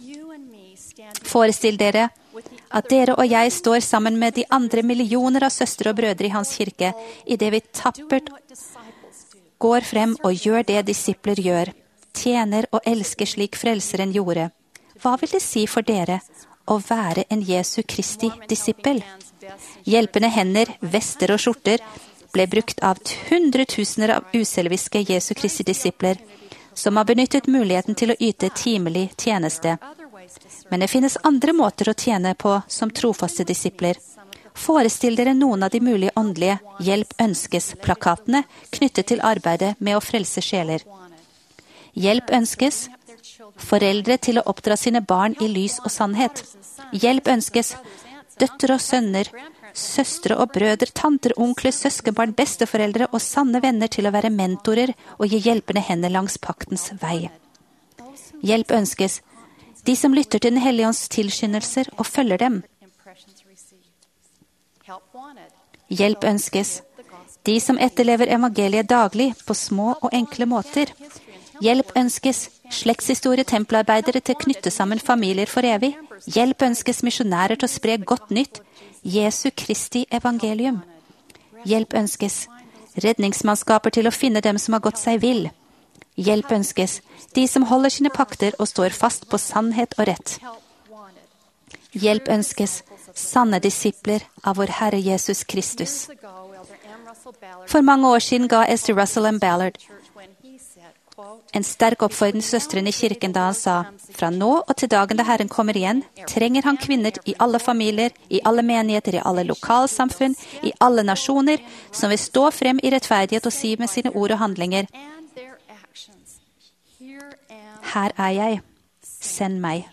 Forestill dere at dere og jeg står sammen med de andre millioner av søstre og brødre i hans kirke, i det vi tappert går frem og gjør det disipler gjør, tjener og elsker slik frelseren gjorde. Hva vil det si for dere å være en Jesu Kristi disippel? Hjelpende hender, vester og skjorter ble brukt av hundretusener av uselviske Jesu Kristi disipler, som har benyttet muligheten til å yte timelig tjeneste. Men det finnes andre måter å tjene på som trofaste disipler. Forestill dere noen av de mulige åndelige hjelp ønskes-plakatene knyttet til arbeidet med å frelse sjeler. Hjelp ønskes, foreldre til å oppdra sine barn i lys og sannhet. Hjelp ønskes, døtre og sønner, søstre og brødre, tanter, onkler, søskenbarn, besteforeldre og sanne venner til å være mentorer og gi hjelpende hender langs paktens vei. Hjelp ønskes, de som lytter til Den hellige ånds tilskyndelser og følger dem. Hjelp ønskes, de som etterlever evangeliet daglig på små og enkle måter. Hjelp ønskes, slektshistorie, tempelarbeidere til å knytte sammen familier for evig. Hjelp ønskes, misjonærer til å spre godt nytt, Jesu Kristi evangelium. Hjelp ønskes, redningsmannskaper til å finne dem som har gått seg vill. Hjelp ønskes, de som holder sine pakter og står fast på sannhet og rett. Hjelp ønskes, sanne disipler av vår Herre Jesus Kristus. For mange år siden ga Esther Russell M. Ballard en sterk oppfordring til søstrene i kirken da han sa, fra nå og til dagen da Herren kommer igjen, trenger han kvinner i alle familier, i alle menigheter, i alle lokalsamfunn, i alle nasjoner, som vil stå frem i rettferdighet og si med sine ord og handlinger, her er jeg, send meg.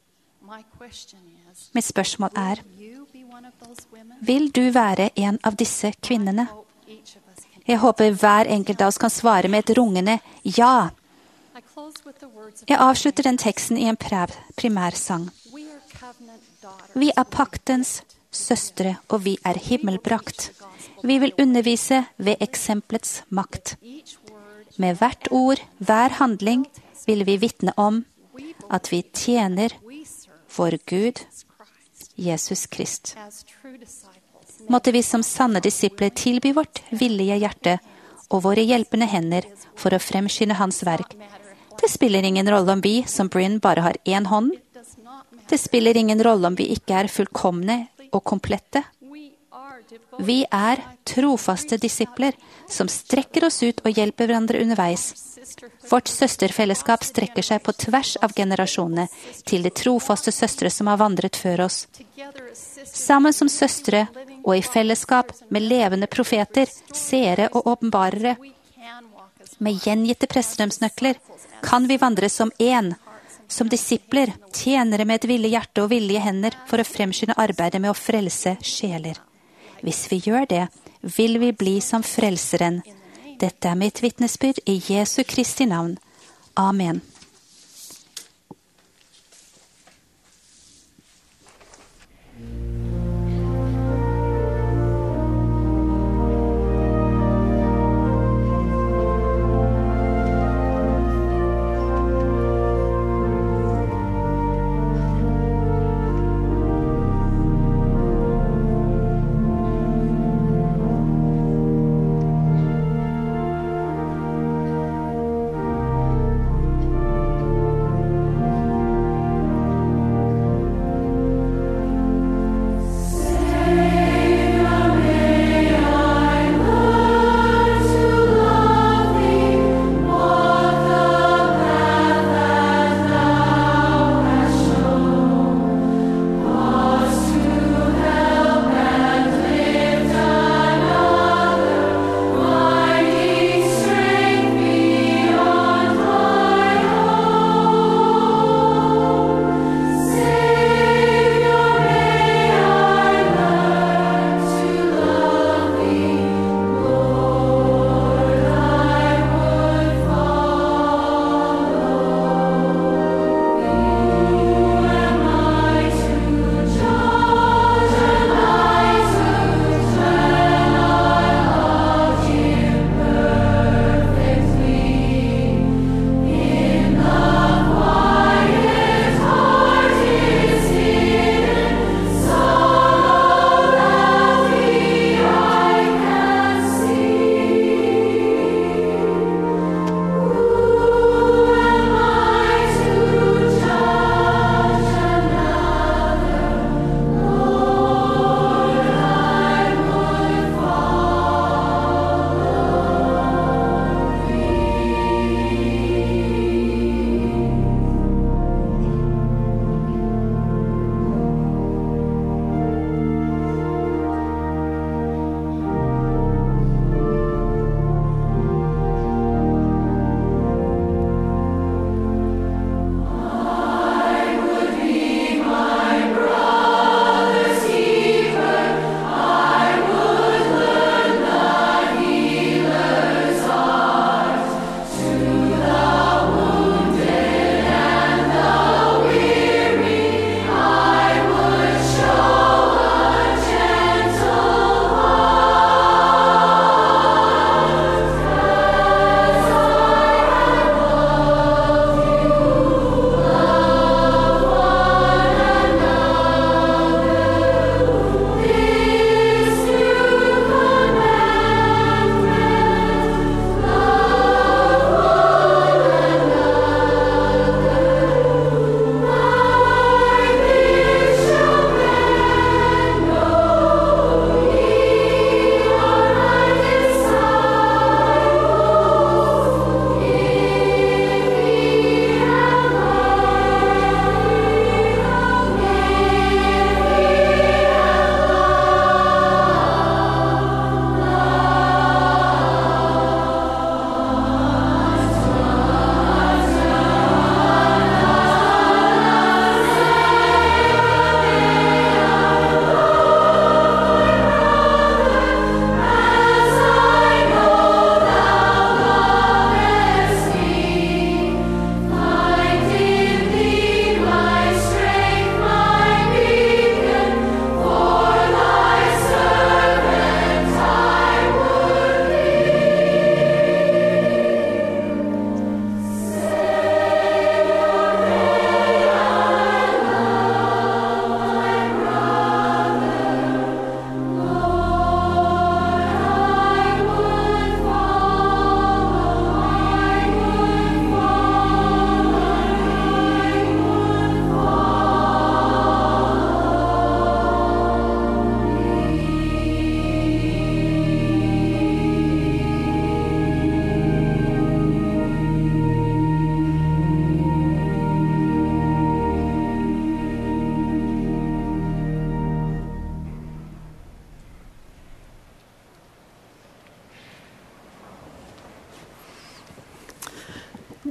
Mitt spørsmål er, vil du være en av disse kvinnene? Jeg håper hver enkelt av oss kan svare med et rungende ja. Jeg avslutter den teksten i en primærsang. Vi er paktens søstre, og vi er himmelbrakt. Vi vil undervise ved eksemplets makt. Med hvert ord, hver handling, vil vi vitne om at vi tjener vår Gud, Jesus Krist. Måtte vi som sanne disipler tilby vårt villige hjerte og våre hjelpende hender for å fremskynde hans verk. Det spiller ingen rolle om vi, som Bryn, bare har én hånd. Det spiller ingen rolle om vi ikke er fullkomne og komplette. Vi er trofaste disipler som strekker oss ut og hjelper hverandre underveis. Vårt søsterfellesskap strekker seg på tvers av generasjonene til de trofaste søstre som har vandret før oss. Sammen som søstre og i fellesskap med levende profeter, seere og åpenbarere, med gjengitte prestedømsnøkler, kan vi vandre som én, som disipler, tjenere med et villig hjerte og villige hender for å fremskynde arbeidet med å frelse sjeler. Hvis vi gjør det, vil vi bli som frelseren. Dette er mitt vitnesbyrd i Jesu Kristi navn. Amen.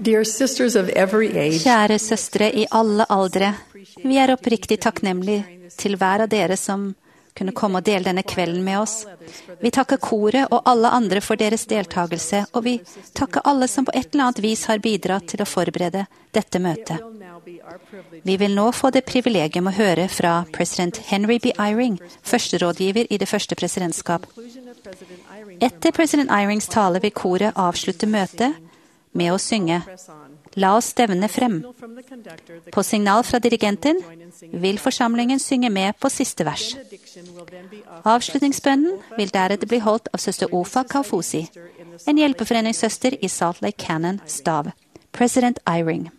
Dear sisters of every age, Kjære søstre i alle aldre, vi er oppriktig takknemlige til hver av dere som kunne komme og dele denne kvelden med oss. Vi takker koret og alle andre for deres deltagelse, og vi takker alle som på et eller annet vis har bidratt til å forberede dette møtet. Vi vil nå få det privilegium å høre fra president Henry B. Eyring, førsterådgiver i det første presidentskap. Etter president Eyrings tale vil koret avslutte møtet med å synge «La oss stevne frem». På signal fra dirigenten vil forsamlingen synge med på siste vers. Avslutningsbønnen vil deretter bli holdt av søster Ofa Kaufusi, en hjelpeforeningssøster i Salt Lake Canyon, Stav. President Eyring.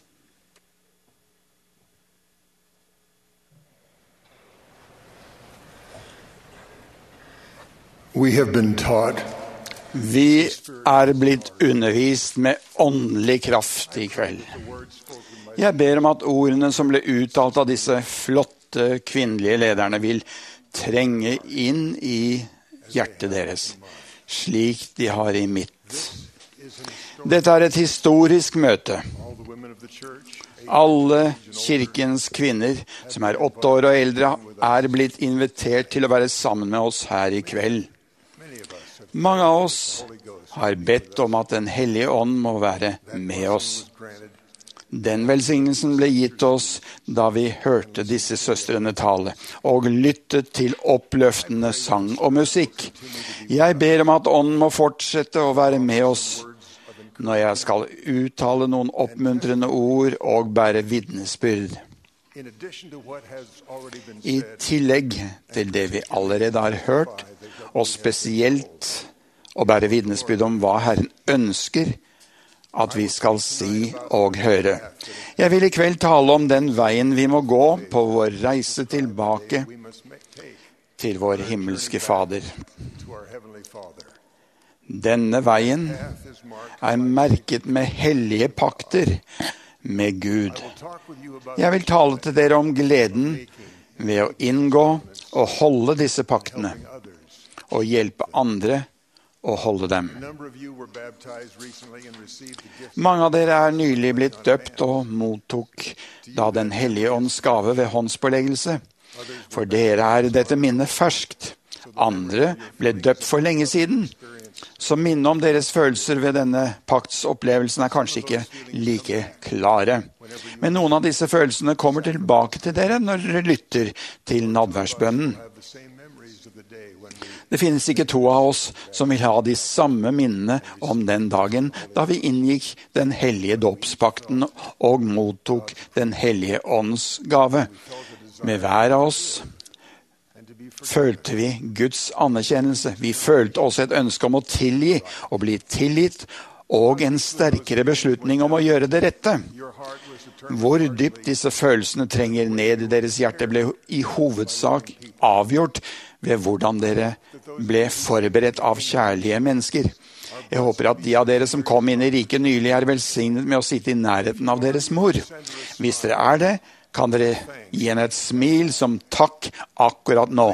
We have been taught Vi er blitt undervist med åndelig kraft i kveld. Jeg ber om at ordene som ble uttalt av disse flotte kvinnelige lederne vil trenge inn i hjertet deres, slik de har i mitt. Dette er et historisk møte. Alle kirkens kvinner som er 8 år og eldre er blitt invitert til å være sammen med oss her i kveld. Mange av oss har bedt om at Den hellige ånd må være med oss. Den velsignelsen ble gitt oss da vi hørte disse søstrene tale og lyttet til oppløftende sang og musikk. Jeg ber om at ånden må fortsette å være med oss når jeg skal uttale noen oppmuntrende ord og bære vitnesbyrd. I tillegg til det vi allerede har hørt, og spesielt å bære vitnesbyrd om hva Herren ønsker at vi skal si og høre. Jeg vil i kveld tale om den veien vi må gå på vår reise tilbake til vår himmelske Fader. Denne veien er merket med hellige pakter med Gud. Jeg vil tale til dere om gleden ved å inngå og holde disse paktene, og hjelpe andre å holde dem. Mange av dere er nylig blitt døpt og mottok da Den hellige ånds gave ved håndspåleggelse. For dere er dette minnet ferskt. Andre ble døpt for lenge siden. Så minnet om deres følelser ved denne paktsopplevelsen er kanskje ikke like klare. Men noen av disse følelsene kommer tilbake til dere når dere lytter til nadværsbønnen. Det finnes ikke 2 av oss som vil ha de samme minnene om den dagen da vi inngikk den hellige dåpspakten og mottok Den hellige ånds gave. Med hver av oss følte vi Guds anerkjennelse. Vi følte også et ønske om å tilgi og bli tilgitt, og en sterkere beslutning om å gjøre det rette. Hvor dypt disse følelsene trenger ned i deres hjerte ble i hovedsak avgjort ved hvordan dere ble forberedt av kjærlige mennesker. Jeg håper at de av dere som kom inn i riket nylig er velsignet med å sitte i nærheten av deres mor. Hvis dere er det, kan dere gi henne et smil som takk akkurat nå.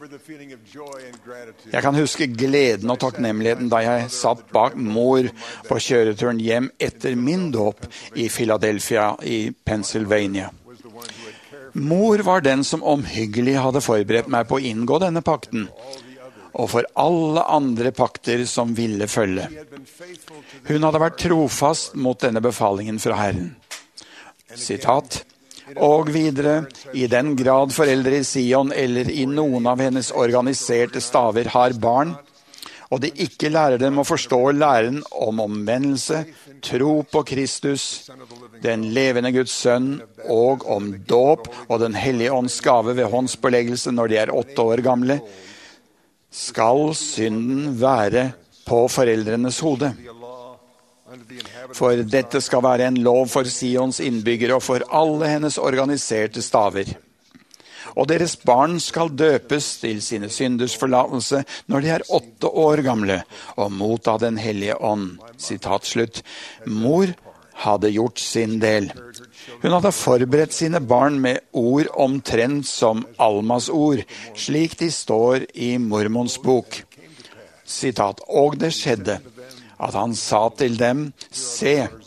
Jeg kan huske gleden og takknemligheten da jeg satt bak mor på kjøreturen hjem etter min dåp i Philadelphia i Pennsylvania. Mor var den som omhyggelig hadde forberedt meg på å inngå denne pakten, og for alle andre pakter som ville følge. Hun hadde vært trofast mot denne befalingen fra Herren. Sitat. Og videre, i den grad foreldre i Sion eller i noen av hennes organiserte staver har barn, og de ikke lærer dem å forstå læren om omvendelse, tro på Kristus, den levende Guds sønn, og om dåp og Den hellige ånds gave ved håndspåleggelse når de er 8 år gamle, skal synden være på foreldrenes hode. For dette skal være en lov for Sions innbyggere og for alle hennes organiserte staver. Og deres barn skal døpes til sine synders forlatelse når de er 8 år gamle, og motta Den hellige ånd. Sitat slutt. Mor hadde gjort sin del. Hun hadde forberedt sine barn med ord omtrent som Almas ord, slik de står i Mormons bok. Sitat. Og det skjedde at han sa til dem, se,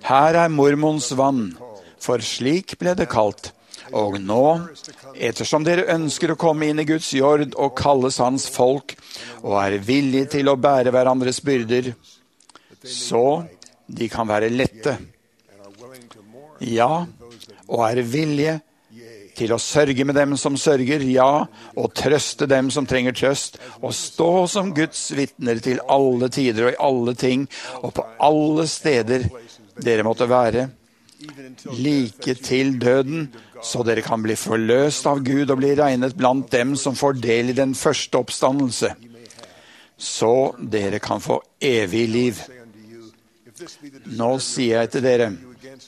Her er mormons vann, for slik ble det kalt. Og nå, ettersom dere ønsker å komme inn i Guds jord og kalles hans folk, og er villige til å bære hverandres byrder, så de kan være lette. Ja, og er villige til å sørge med dem som sørger, ja, og trøste dem som trenger trøst, og stå som Guds vitner til alle tider og i alle ting, og på alle steder dere måtte være, like til døden, så dere kan bli forløst av Gud og bli regnet blant dem som får del i den første oppstandelse, så dere kan få evig liv. Nå sier jeg til dere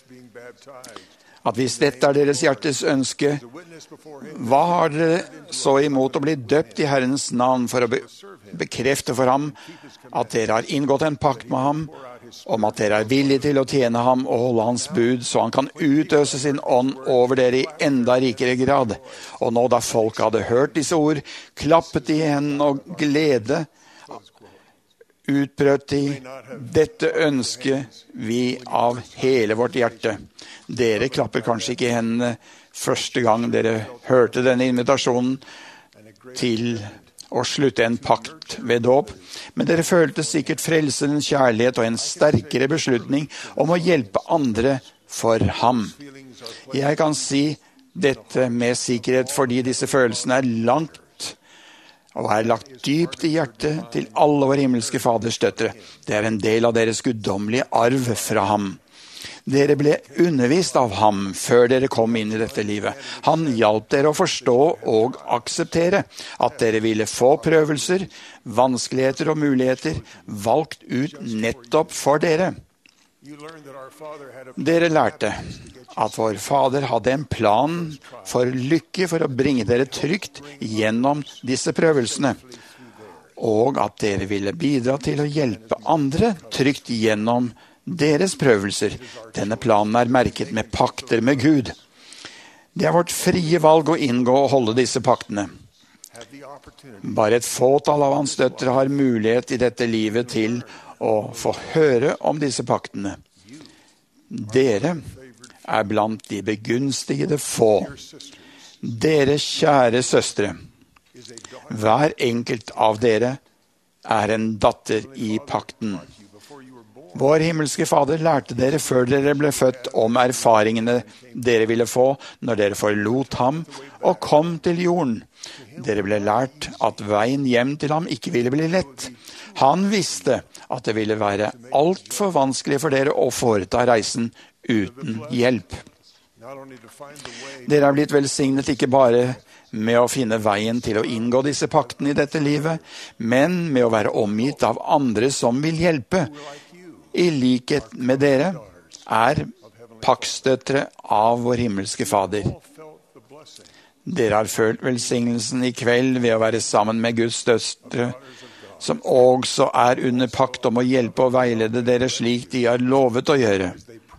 at hvis dette er deres hjertes ønske, hva har dere så imot å bli døpt i Herrens navn for å bekrefte for ham at dere har inngått en pakt med ham, om at dere er villige til å tjene ham og holde hans bud, så han kan utøse sin ånd over dere i enda rikere grad. Og nå da folk hadde hørt disse ord, klappet de i hendene og glede, utbrøt de, dette ønsker vi av hele vårt hjerte. Dere klapper kanskje ikke i hendene første gang dere hørte denne invitasjonen til å slutte en pakt ved dåp, men dere følte sikkert frelserens kjærlighet og en sterkere beslutning om å hjelpe andre for ham. Jeg kan si dette med sikkerhet fordi disse følelsene er langt og er lagt dypt i hjertet til alle vår himmelske Faders døtre. Det er en del av deres guddommelige arv fra ham. Dere ble undervist av ham før dere kom inn i dette livet. Han hjalp dere å forstå og akseptere at dere ville få prøvelser, vanskeligheter og muligheter valgt ut nettopp for dere. Dere lærte at vår Fader hadde en plan for lykke for å bringe dere trygt gjennom disse prøvelsene, og at dere ville bidra til å hjelpe andre trygt gjennom deres prøvelser. Denne planen er merket med pakter med Gud. Det er vårt frie valg å inngå og holde disse paktene. Bare et fåtall av hans døtre har mulighet i dette livet til å få høre om disse paktene. Dere er blant de begunstigede få. Dere kjære søstre, hver enkelt av dere er en datter i pakten. Vår himmelske Fader lærte dere før dere ble født om erfaringene dere ville få når dere forlot ham og kom til jorden. Dere ble lært at veien hjem til ham ikke ville bli lett. Han visste at det ville være alt for vanskelig for dere å foreta reisen uten hjelp. Dere er blitt velsignet ikke bare med å finne veien til å inngå disse paktene i dette livet, men med å være omgitt av andre som vil hjelpe. I likhet med dere er paktsdøtre av vår himmelske Fader. Dere har følt velsignelsen i kveld ved å være sammen med Guds døtre, som også er under pakt om å hjelpe og veilede dere slik de har lovet å gjøre.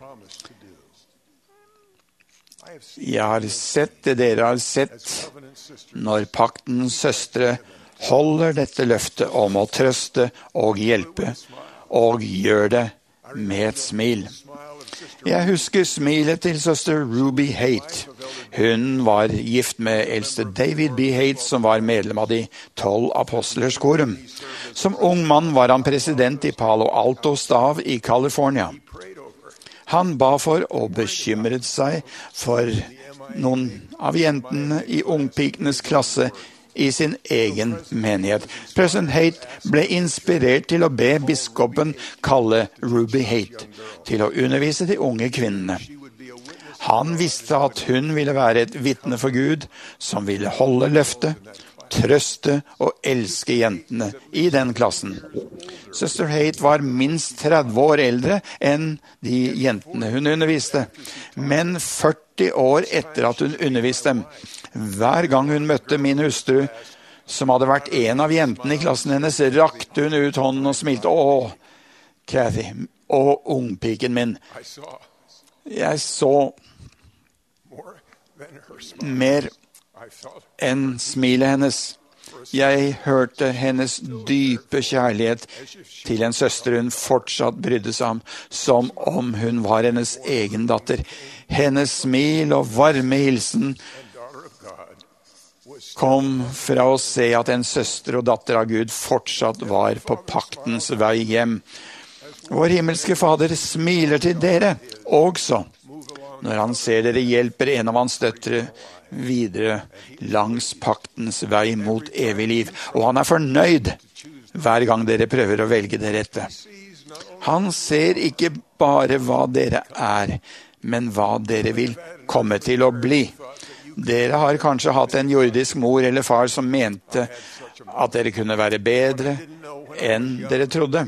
Jeg har sett det dere har sett når paktens søstre holder dette løftet om å trøste og hjelpe, og gjør det med et smil. Jeg husker smilet til søster Ruby Haight. Hun var gift med eldste David B. Haight, som var medlem av de 12 apostlers korum. Som ung mann var han president i Palo Alto Stav i California. Han ba for og bekymret seg for noen av jentene i ungpikenes klasse i sin egen menighet. President Haight ble inspirert til å be biskopen kalle Ruby Haight til å undervise de unge kvinnene. Han visste at hun ville være et vitne for Gud, som ville holde løftet, trøste og elske jentene i den klassen. Søster Haight var minst 30 år eldre enn de jentene hun underviste, men 40 år etter at hun underviste dem. Hver gang hun møtte min hustru, som hadde vært en av jentene i klassen hennes, rakte hun ut hånden og smilte. Å, Kathy, å, ungpiken min. Jeg så mer enn smilet hennes. Jeg hørte hennes dype kjærlighet til en søster hun fortsatt brydde seg om, som om hun var hennes egen datter. Hennes smil og varme hilsen kom fra å se at en søster og datter av Gud fortsatt var på paktens vei hjem. Vår himmelske Fader smiler til dere også, når han ser dere hjelper en av hans døtre videre langs paktens vei mot evig liv. Og han fornøyd hver gang dere prøver å velge det rette. Han ser ikke bare hva dere men hva dere vil komme til å bli. Dere har kanskje hatt en jordisk mor eller far som mente at dere kunne være bedre enn dere trodde.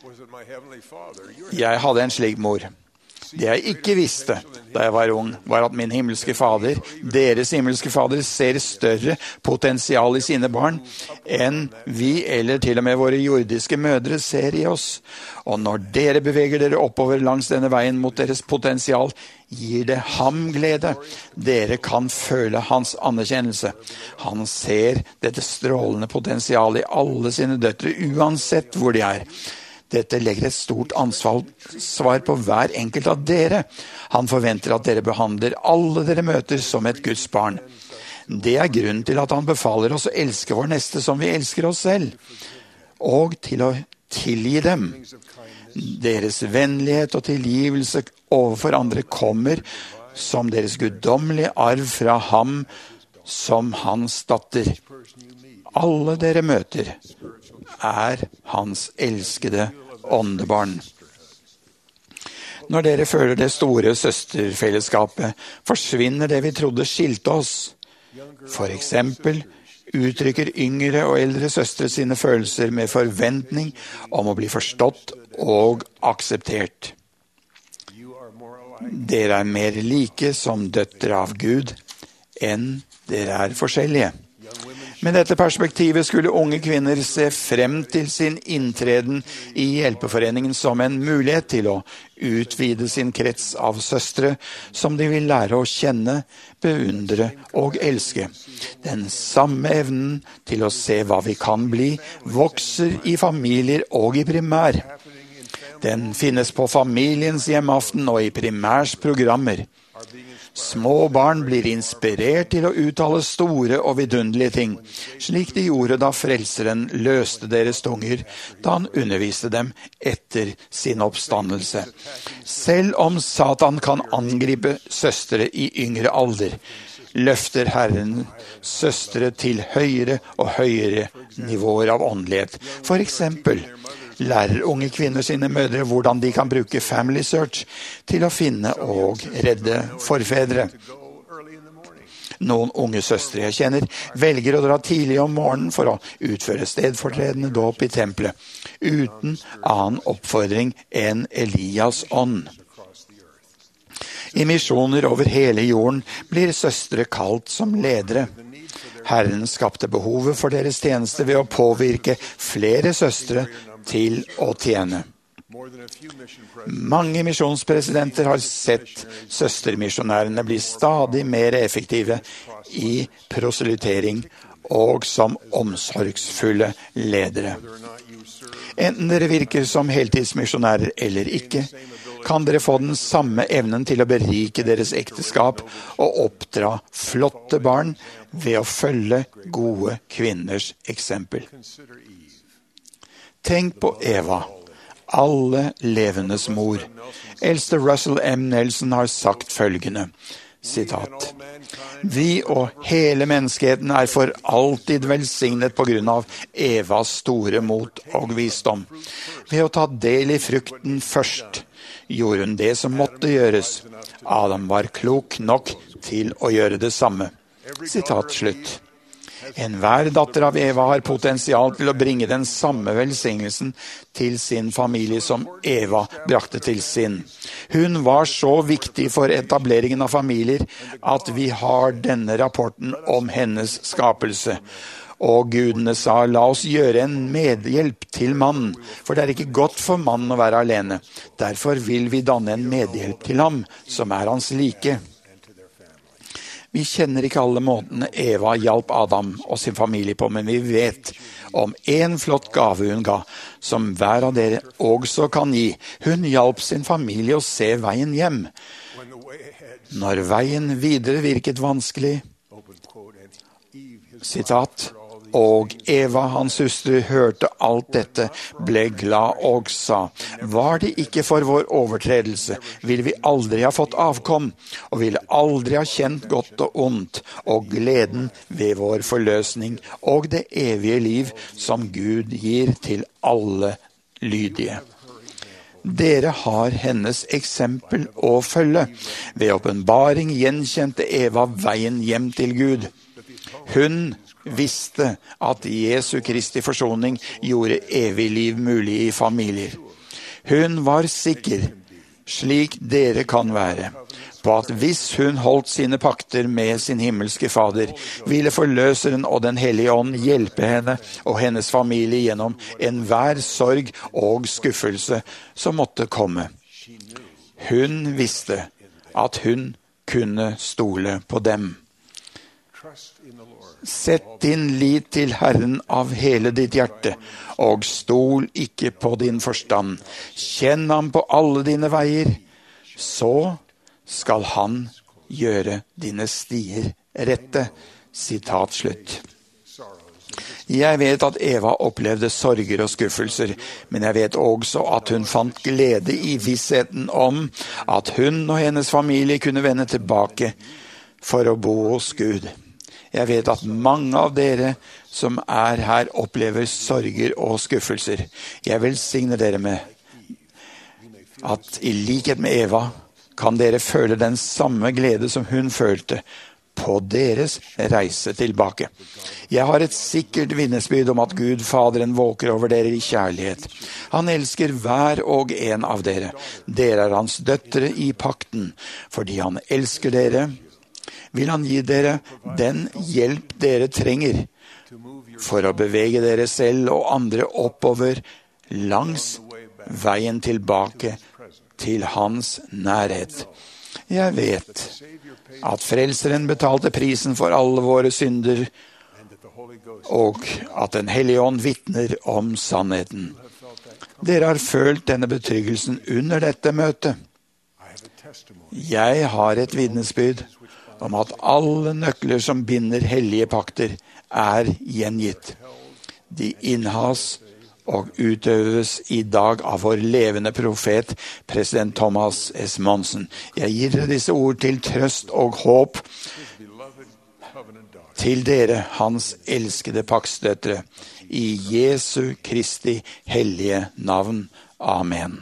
Jeg hadde en slik mor. Det jeg ikke visste da jeg var ung, var at min himmelske Fader, deres himmelske Fader, ser større potensial i sine barn enn vi eller til og med våre jordiske mødre ser i oss. Og når dere beveger dere oppover langs denne veien mot deres potensial, gir det ham glede. Dere kan føle hans anerkjennelse. Han ser dette strålende potensial i alle sine døtre, uansett hvor de er. Dette legger et stort ansvar på hver enkelt av dere. Han forventer at dere behandler alle dere møter som et Guds barn. Det er grunnen til at han befaler oss å elske vår neste som vi elsker oss selv, og til å tilgi dem. Deres vennlighet og tilgivelse overfor andre kommer som deres guddommelige arv fra ham som hans datter. Alle dere møter er hans elskede åndebarn. Når dere føler det store søsterfellesskapet, forsvinner det vi trodde skilte oss. For eksempel uttrykker yngre og eldre søstre sine følelser med forventning om å bli forstått og akseptert. Dere er mer like som døtre av Gud enn dere er forskjellige. Med dette perspektivet skulle unge kvinner se frem til sin inntreden i hjelpeforeningen som en mulighet til å utvide sin krets av søstre som de vil lære å kjenne, beundre og elske. Den samme evnen til å se hva vi kan bli, vokser i familier og i primær. Den finnes på familiens hjemmeaften og i primærs programmer. Små barn blir inspirert til å uttale store og vidunderlige ting, slik de gjorde da Frelseren løste deres tunger, da han underviste dem etter sin oppstandelse. Selv om Satan kan angripe søstre i yngre alder, løfter Herren søstre til høyere og høyere nivåer av åndelighet. For eksempel lærer unge kvinner sine mødre hvordan de kan bruke Family Search til å finne og redde forfedre. Noen unge søstre jeg kjenner velger å dra tidlig om morgenen for å utføre stedfortredende dåp i tempelet, uten annen oppfordring enn Elias ånd. I misjoner over hele jorden blir søstre kalt som ledere. Herren skapte behovet for deres tjeneste ved å påvirke flere søstre til å tjene. Mange misjonspresidenter har sett søstermisjonærene bli stadig mer effektive i proselytering og som omsorgsfulle ledere. Enten dere virker som heltidsmisjonærer eller ikke, kan dere få den samme evnen til å berike deres ekteskap og oppdra flotte barn ved å følge gode kvinners eksempel. Tenk på Eva, alle levendes mor. Eldste Russell M. Nelson har sagt følgende, sitat, «Vi og hele menneskeheten er for alltid velsignet på grunn av Evas store mot og visdom. Ved å ta del i frukten først, gjorde hun det som måtte gjøres. Adam var klok nok til å gjøre det samme.» Sitat slutt. Enhver datter av Eva har potensial til å bringe den samme velsignelsen til sin familie som Eva brakte til sin. Hun var så viktig for etableringen av familier at vi har denne rapporten om hennes skapelse. Og gudene sa, la oss gjøre en medhjelp til mannen, for det er ikke godt for mannen å være alene. Derfor vil vi danne en medhjelp til ham, som er hans like. Vi kjenner ikke alle måtene Eva hjalp Adam og sin familie på, men vi vet om en flott gave hun ga, som hver av dere også kan gi. Hun hjalp sin familie å se veien hjem. Når veien videre virket vanskelig, sitat, og Eva, hans hustru, hørte alt dette, ble glad og sa, var det ikke for vår overtredelse, ville vi aldri ha fått avkom, og ville aldri ha kjent godt og ondt, og gleden ved vår forløsning, og det evige liv som Gud gir til alle lydige. Dere har hennes eksempel å følge. Ved åpenbaring gjenkjente Eva veien hjem til Gud. Hun visste at Jesu Kristi forsoning gjorde evig liv mulig i familier. Hun var sikker, slik dere kan være, på at hvis hun holdt sine pakter med sin himmelske Fader, ville Forløseren og Den Hellige Ånd hjelpe henne og hennes familie gjennom enhver sorg og skuffelse som måtte komme. Hun visste at hun kunne stole på dem. Sett din lit til Herren av hele ditt hjerte, og stol ikke på din forstand. Kjenn ham på alle dine veier, så skal han gjøre dine stier rette. Sitat slutt. Jeg vet at Eva opplevde sorger og skuffelser, men jeg vet også at hun fant glede i vissheten om at hun og hennes familie kunne vende tilbake for å bo hos Gud. Jeg vet at mange av dere som er her opplever sorger og skuffelser. Jeg velsigner dere med at i likhet med Eva kan dere føle den samme glede som hun følte på deres reise tilbake. Jeg har et sikkert vitnesbyrd om at Gud Faderen våker over dere i kjærlighet. Han elsker hver og en av dere. Dere er hans døtre i pakten. Fordi han elsker dere, vil han gi dere den hjelp dere trenger for å bevege dere selv og andre oppover langs veien tilbake til hans nærhet. Jeg vet at Frelseren betalte prisen for alle våre synder, og at Den Hellige Ånd vitner om sannheten. Dere har følt denne betryggelsen under dette møtet. Jeg har et vitnesbyrd om at alle nøkler som binder hellige pakter er gjengitt. De innhas og utøves i dag av vår levende profet, president Thomas S. Monson. Jeg gir dere disse ord til trøst og håp til dere, hans elskede paktsdøtre, i Jesu Kristi hellige navn. Amen.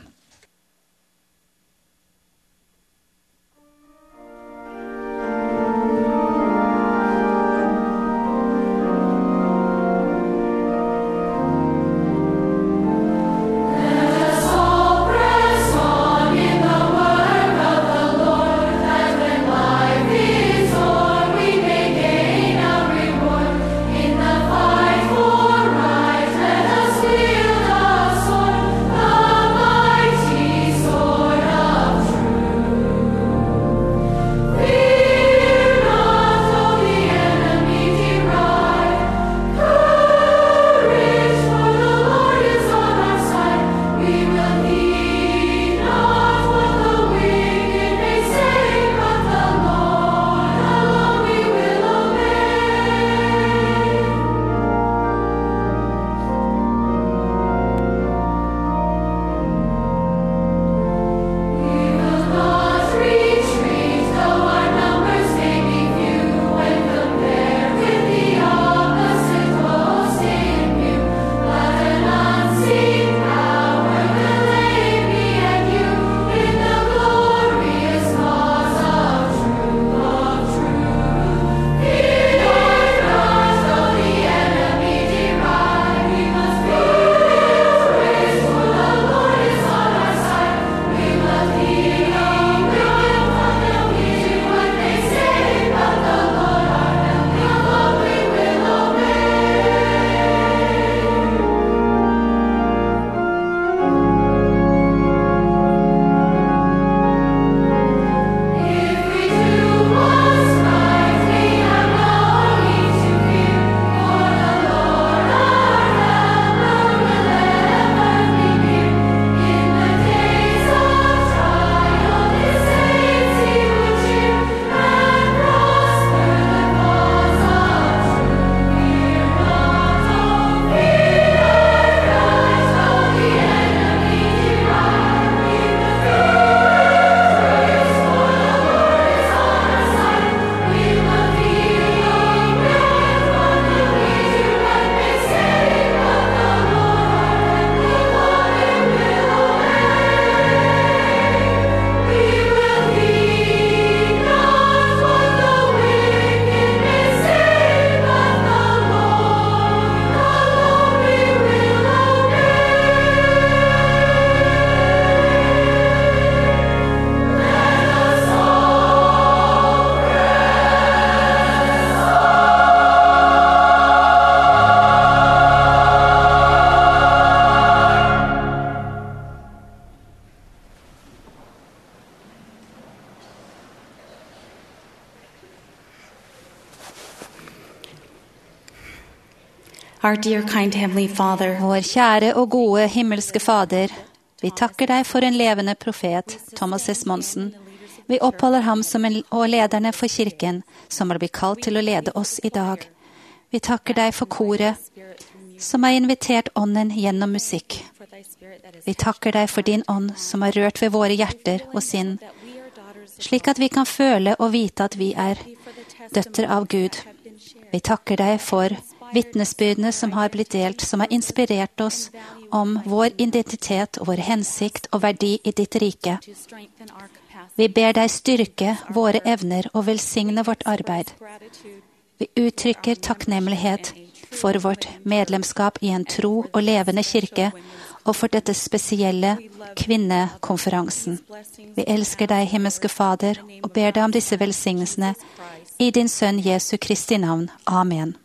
Fight for right, let us wield our sword. The Our dear, kind Heavenly Father, Vår kjære og gode himmelske Fader, vi takker deg for en levende profet, Thomas S. Monsen. Vi oppholder ham og lederne for kirken, som har blitt kalt til å lede oss i dag. Vi takker deg for koret, som har invitert ånden gjennom musikk. Vi takker deg for din ånd, som har rørt ved våre hjerter og sinn, slik at vi kan føle og vite at vi er døtre av Gud. Vi takker deg for vitnesbyrdene som har blitt delt, som har inspirert oss om vår identitet og vår hensikt og verdi i ditt rike. Vi ber deg styrke våre evner og velsigne vårt arbeid. Vi uttrykker takknemlighet for vårt medlemskap i en tro og levende kirke, og for dette spesielle kvinnekonferansen. Vi elsker deg, himmelske Fader, og ber deg om disse velsignelsene i din sønn Jesu Kristi navn. Amen.